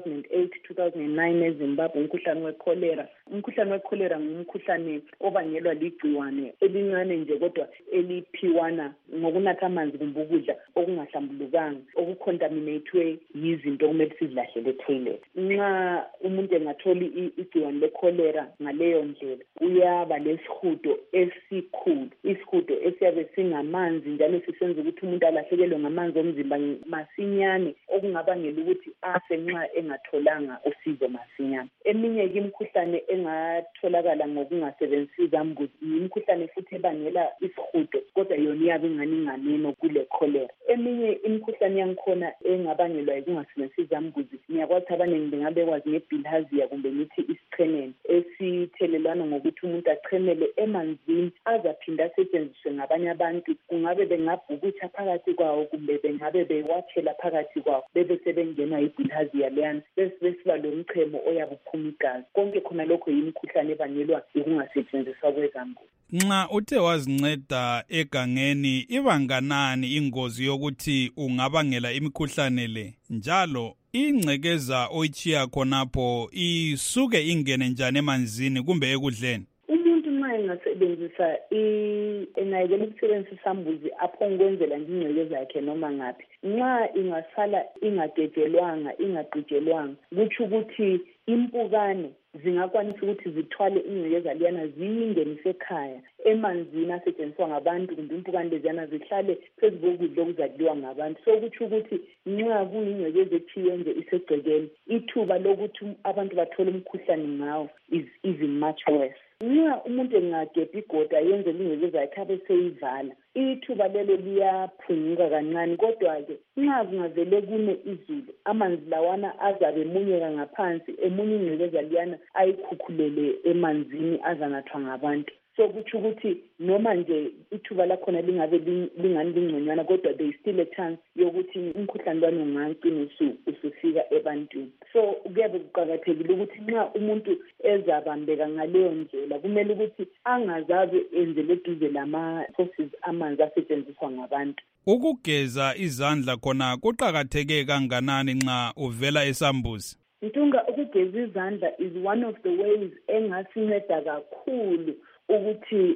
2008-2009 eZimbabwe, umkhuhlane wecholera. Umkhuhlane wecholera ngumkhuhlane obangelwa ligciwane elincane nje kodwa eliphiwana ngokunatha amanzi kumbe ukudla okungahlambulukanga okucontaminatwe yizinto okumele sizilahlele etoilet. Nxa umuntu engatholi igciwane lecholera ngaleyo ndlela uyaba lesihudo esikhulu, isihudo esiyabe singamanzi njalo sisenza ukuthi umuntu alahlekelwe ngamanzi omzimba masinyane okungabangela ukuthi afe nxa engatholanga usizo masinyane. Eminye imikhuhlane engatholakala ngokungasebenzisi izambuzi imikhuhlane futhi ebangela isihudo kodwa yona iyabe inganeno kule cholera. Eminye imikhuhlane yankhona engabangelwa yikungasebenzisi izambuzi ngiyakwazi abaningi bengabekwazi ngebilharzia kumbe ngithi isichenene esithelelana ngokuthi umuntu achemele emanzini azaphinda asetshenziswe ngabanye abantu. Kungabe bengabhukutha phakathi kwawo kumbe bengabe bewathela phakathi kwawo bebe sebengenwa yibilharzia leyana besiba lomchemo oyabe uphuma igazi. Konke khona lokho yimikhuhlane ebangelwa yikungasetshenziswa kwezambuzi. Nxa uthe wazinceda egangeni ibanganani ingozi yokuthi ungabangela imikhuhlane le, njalo ingcekeza oyichiya khonapho isuke ingene njani emanzini kumbe ekudleni? Umuntu nxa engasebenzisa engayekela ukusebenzisa isambuzi aphongokwenzela nje ingcekeza yakhe noma ngaphi, nxa ingasala ingagejelwanga ingagqijelwanga kutsho ukuthi impukane zingakwanisa ukuthi zithwale ingcekeza liyana ziyingenise ekhaya emanzini asetshenziswa ngabantu kumbe impukane leziyana zihlale phezu kokudla okuzadliwa ngabantu. So kutsho ukuthi nxa kuyingcekeza ethiye nje isegcekeni ithuba lokuthi abantu bathole umkhuhlane ngawo is even much worse. Nxa umuntu engagebha igoda yenze ingcekeza yakhe abe seyivala ithuba lelo liyaphunguka kancane, kodwa-ke nxa kungavele kune izulu amanzi lawana azabe emunyeka ngaphansi emunye ingcekeza liyana ayikhukhulele emanzini azanathwa ngabantu. So kutsho ukuthi noma nje ithuba lakhona lingabe lingani lingconywana kodwa there is still a chance yokuthi umkhuhlane lwana ungacina usufika ebantwini. So kuyabe kuqakathekile ukuthi nxa umuntu ezabambeka ngaleyo ndlela kumele ukuthi angazabe enzele eduze lama-sources amanzi asetshenziswa ngabantu. Ukugeza izandla khona kuqakatheke kanganani nxa uvela esambuzi? Ntunga, ukugeza izandla is one of the ways engasinceda kakhulu ukuthi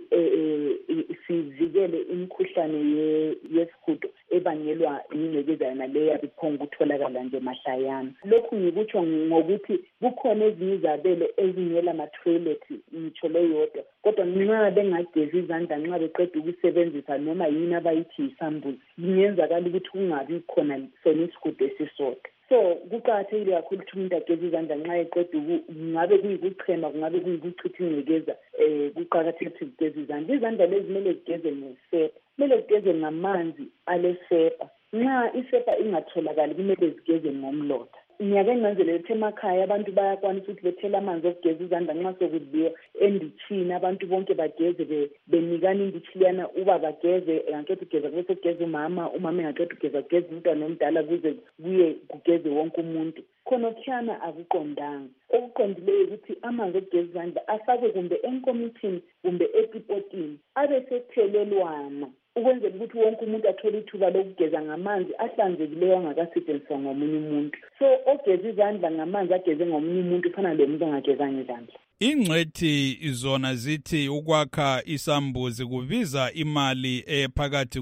sivikele imikhuhlane yesihudo ebangelwa ingcekeza yona leyo yabiphonga ukutholakala nje mahlayana. Lokhu ngikutsho ngokuthi kukhona ezinye izabelo ezingela ama-toilet ngitsho leyodwa, kodwa nxa bengagezi izandla nxa beqeda ukusebenzisa noma yini abayithi yisambuzi kungenzakala ukuthi kungabi khona sona isihudo esisodwa. So kuqakathekile kakhulu ukuthi umuntu ageze izandla nxa eqeda kungabe kuyikuchema kungabe kuyikuchitha ingcekeza kuqakathekile ukuthi zigeze izandla. Izandla lezi kumele zigeze ngesepa, kumele zigeze ngamanzi alesepa. Nxa isepa ingatholakali kumele zigeze ngomlotha. Ngiyake ngenzelele ukuthi emakhaya abantu bayakwanisa ukuthi bethele amanzi okugeza izandla nxa sokudliwa enditshini, abantu bonke bageze benikana inditshi liyana uba bageze engaqeda ugeza kube sekugeza umama engaqeda ugeza kugeza umntwana omdala kuze kuye kugeze wonke umuntu. Khonokhyana akuqondanga. Okuqondileyo ukuthi amanzi okugeza izandla afakwe kumbe enkomithini kumbe epipotini abe sethelelwana ukwenzela ukuthi wonke umuntu athole ithuba lokugeza ngamanzi ahlanzekileyo angakasetshenziswa ngomunye umuntu. So ogeza izandla ngamanzi ageze ngomunye umuntu ufana lomuntu ongagezanga izandla. Ingcwethi zona zithi ukwakha isambuzi kubiza imali ephakathi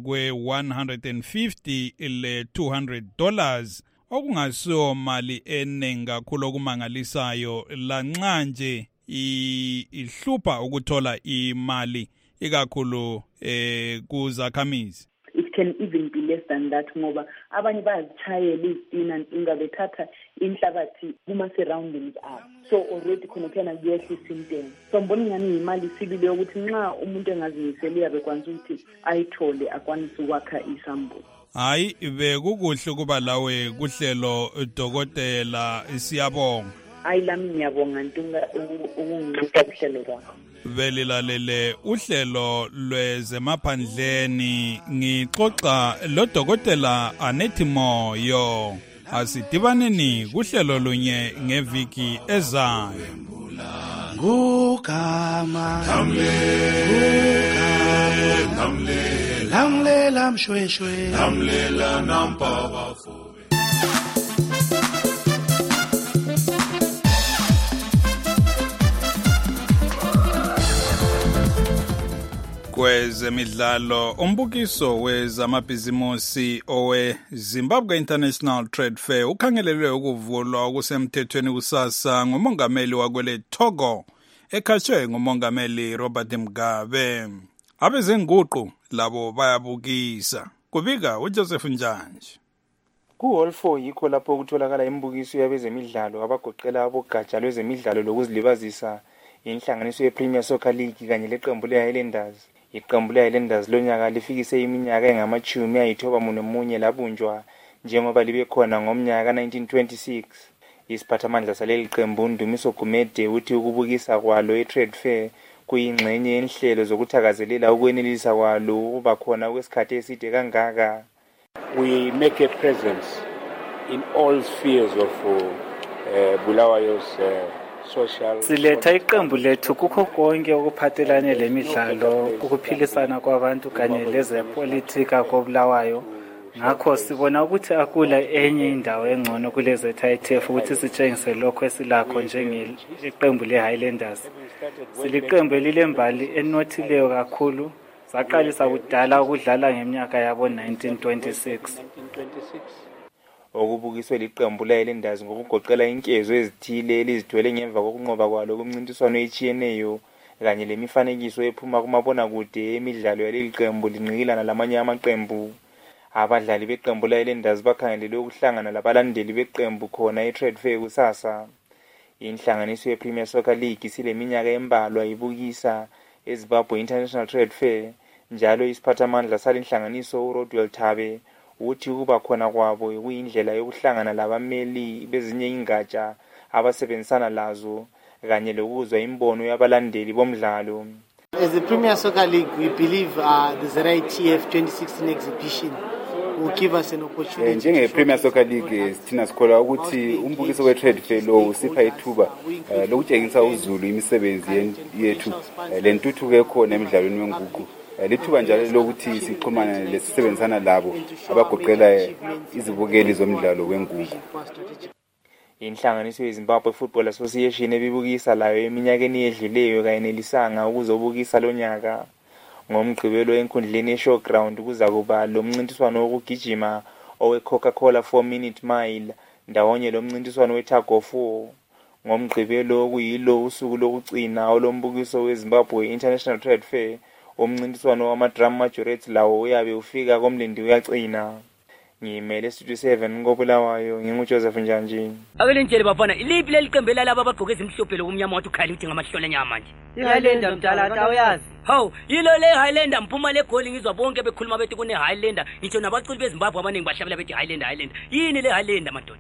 kwe-$150 le-$200 okungasiyo mali enengi kakhulu okumangalisayo lanxa nje ihlupha ukuthola imali ikakhulu kuzakhamizi. It can even be less than that ngoba abanye bayazichayela izitina Ntunga bethatha inhlabathi kuma-surroundings abo. So already khona kuyehlisa intengo. So mbona ingani yimali sibile yokuthi nxa umuntu engazimisela uyabe kwanisa ukuthi ayithole akwanise ukwakha isambuzi. Hayi bekukuhle kuba lawe kuhlelo dokotela siyabonga. Hayi lami ngiyabonga ukunginika uhlelo lwakho. Belilalele uhlelo lwezemaphandleni ngixoxa lo dokotela Anethi Moyo. Asidibaneni kuhlelo lunye ngeviki ezayo. Gugama lamlela mshweshwe lamlela nampa bafobe. Kwezemidlalo umbukiso wezamabhizimusi owe Zimbabwe International Trade Fair ukhangelelwe ukuvulwa okusemthethweni kusasa ngumongameli wakwele Togo ekhashwe ngumongameli Robert Mugabe. Abezenguqu labo bayabukisa. Kubika uJoseph Njanje. Ku-Hall 4 yikho lapho kutholakala imibukiso yabezemidlalo abagoqela abogatsha lwezemidlalo lokuzilibazisa inhlanganiso yePremier Soccer League kanye leqembu leHighlanders. Iqembu leHighlanders lonyaka lifikise iminyaka engama-91 labunjwa njengoba libe khona ngomnyaka 1926. Isiphathamandla saleli qembu Ndumiso Gumede uthi ukubukisa kwalo e-Trade Fair kuyingxenye yenhlelo zokuthakazelela ukwenelisa kwalo ukuba khona kwesikhathi eside kangaka. We make a presence in all spheres of Bulawayo's social. Siletha iqembu lethu kukho konke okuphathelane lemidlalo, ukuphilisana kwabantu kanye lezepolitika koBulawayo. Ngakho sibona ukuthi akula enye indawo engcono kuleze TITF ukuthi sitshengise lokho esilakho njengeqembu leHighlanders. Siliqembu elilembali enothileyo kakhulu. Saqalisa kudala ukudlala ngeminyaka yabo 1926. Okubukiswe liqembu leHighlanders ngokugoqela inkezo ezithile elizithwele ngemva kokunqoba kwalo kumncintiswano etshiyeneyo kanye lemifanekiso ephuma kumabonakude emidlalo yaleli qembu linqikilana lamanye amaqembu. Abadlali beqembu leHighlanders bakhangelelwe ukuhlangana labalandeli beqembu khona e-Trade Fair kusasa. Inhlanganiso yePremier Soccer League sileminyaka embalwa ibukisa eZimbabwe International Trade Fair. Njalo isiphathamandla salenhlanganiso uRodwell Thabe uthi ukuba khona kwabo kuyindlela yokuhlangana labameli bezinye ingatsha abasebenzisana lazo kanye lokuzwa imbono yabalandeli bomdlalo. As the Premier Soccer League, we believe the Zerai TF 2016 exhibition will give us an opportunity. Njenge Premier Soccer League sithina sikholwa ukuthi umbukiso we-Trade Fair lo usipha ithuba lokutshengisa uzulu imisebenzi yethu lentuthuko ekhona emidlalweni wenguqu. Lithuba njalo lokuthi siqhumane lesisebenzisana labo abagoqela izibukeli zomdlalo wenguqu. Inhlanganiso yeZimbabwe Football Association ebibukisa layo eminyakeni edluleyo kayenelisanga ukuzobukisa lonyaka. Ngomgqibelo enkundleni ye-showground kuza kuba lo mncintiswano wokugijima owe-Coca-Cola 4-minute mile ndawonye lo mncintiswano we-tug of war. Ngomgqibelo kuyilo usuku lokugcina olombukiso weZimbabwe International Trade Fair. Umncintiswano wama-drum majority lawo uyabe ufika komlindi uyagcina. Ngimele Studio 7 koBulawayo nginguJoseph Njanje. Akele ntshele bafana iliphi leliqembe lalabo abagqoke ezimhlophe lokumnyama wathi ukhala uthi ngamahlole nyama nje. iHighlander mdala awuyazi. Hawu yilo le Highlander mphuma le goal ngizwa bonke bekhuluma bethi kune Highlander ngitsho nabaculi beZimbabwe abaningi bahlabela bethi Highlander. Yini le Highlander madoda?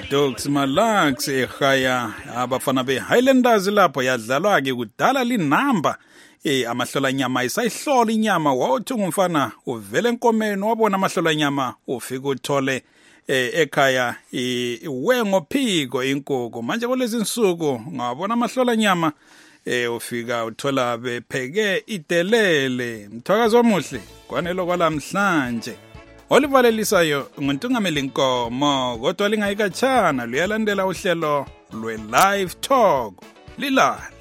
Dogs Malax ekhaya abafana be-Highlanders lapho yadlalwa-ke kudala linamba amahlolanyama isayihlola inyama wawuthi ngumfana uvele enkomeni wabona amahlolanyama ufika uthole ekhaya iwengophiko inkukhu manje kulezi insuku ngabona amahlolanyama ufika uthola bepheke idelele mthakazo omuhle kwanelo kwalamhlanje olivalelisayo nguntungameli Nkomo kodwa lingayikatshana luyalandela uhlelo lwe-Live Talk lilala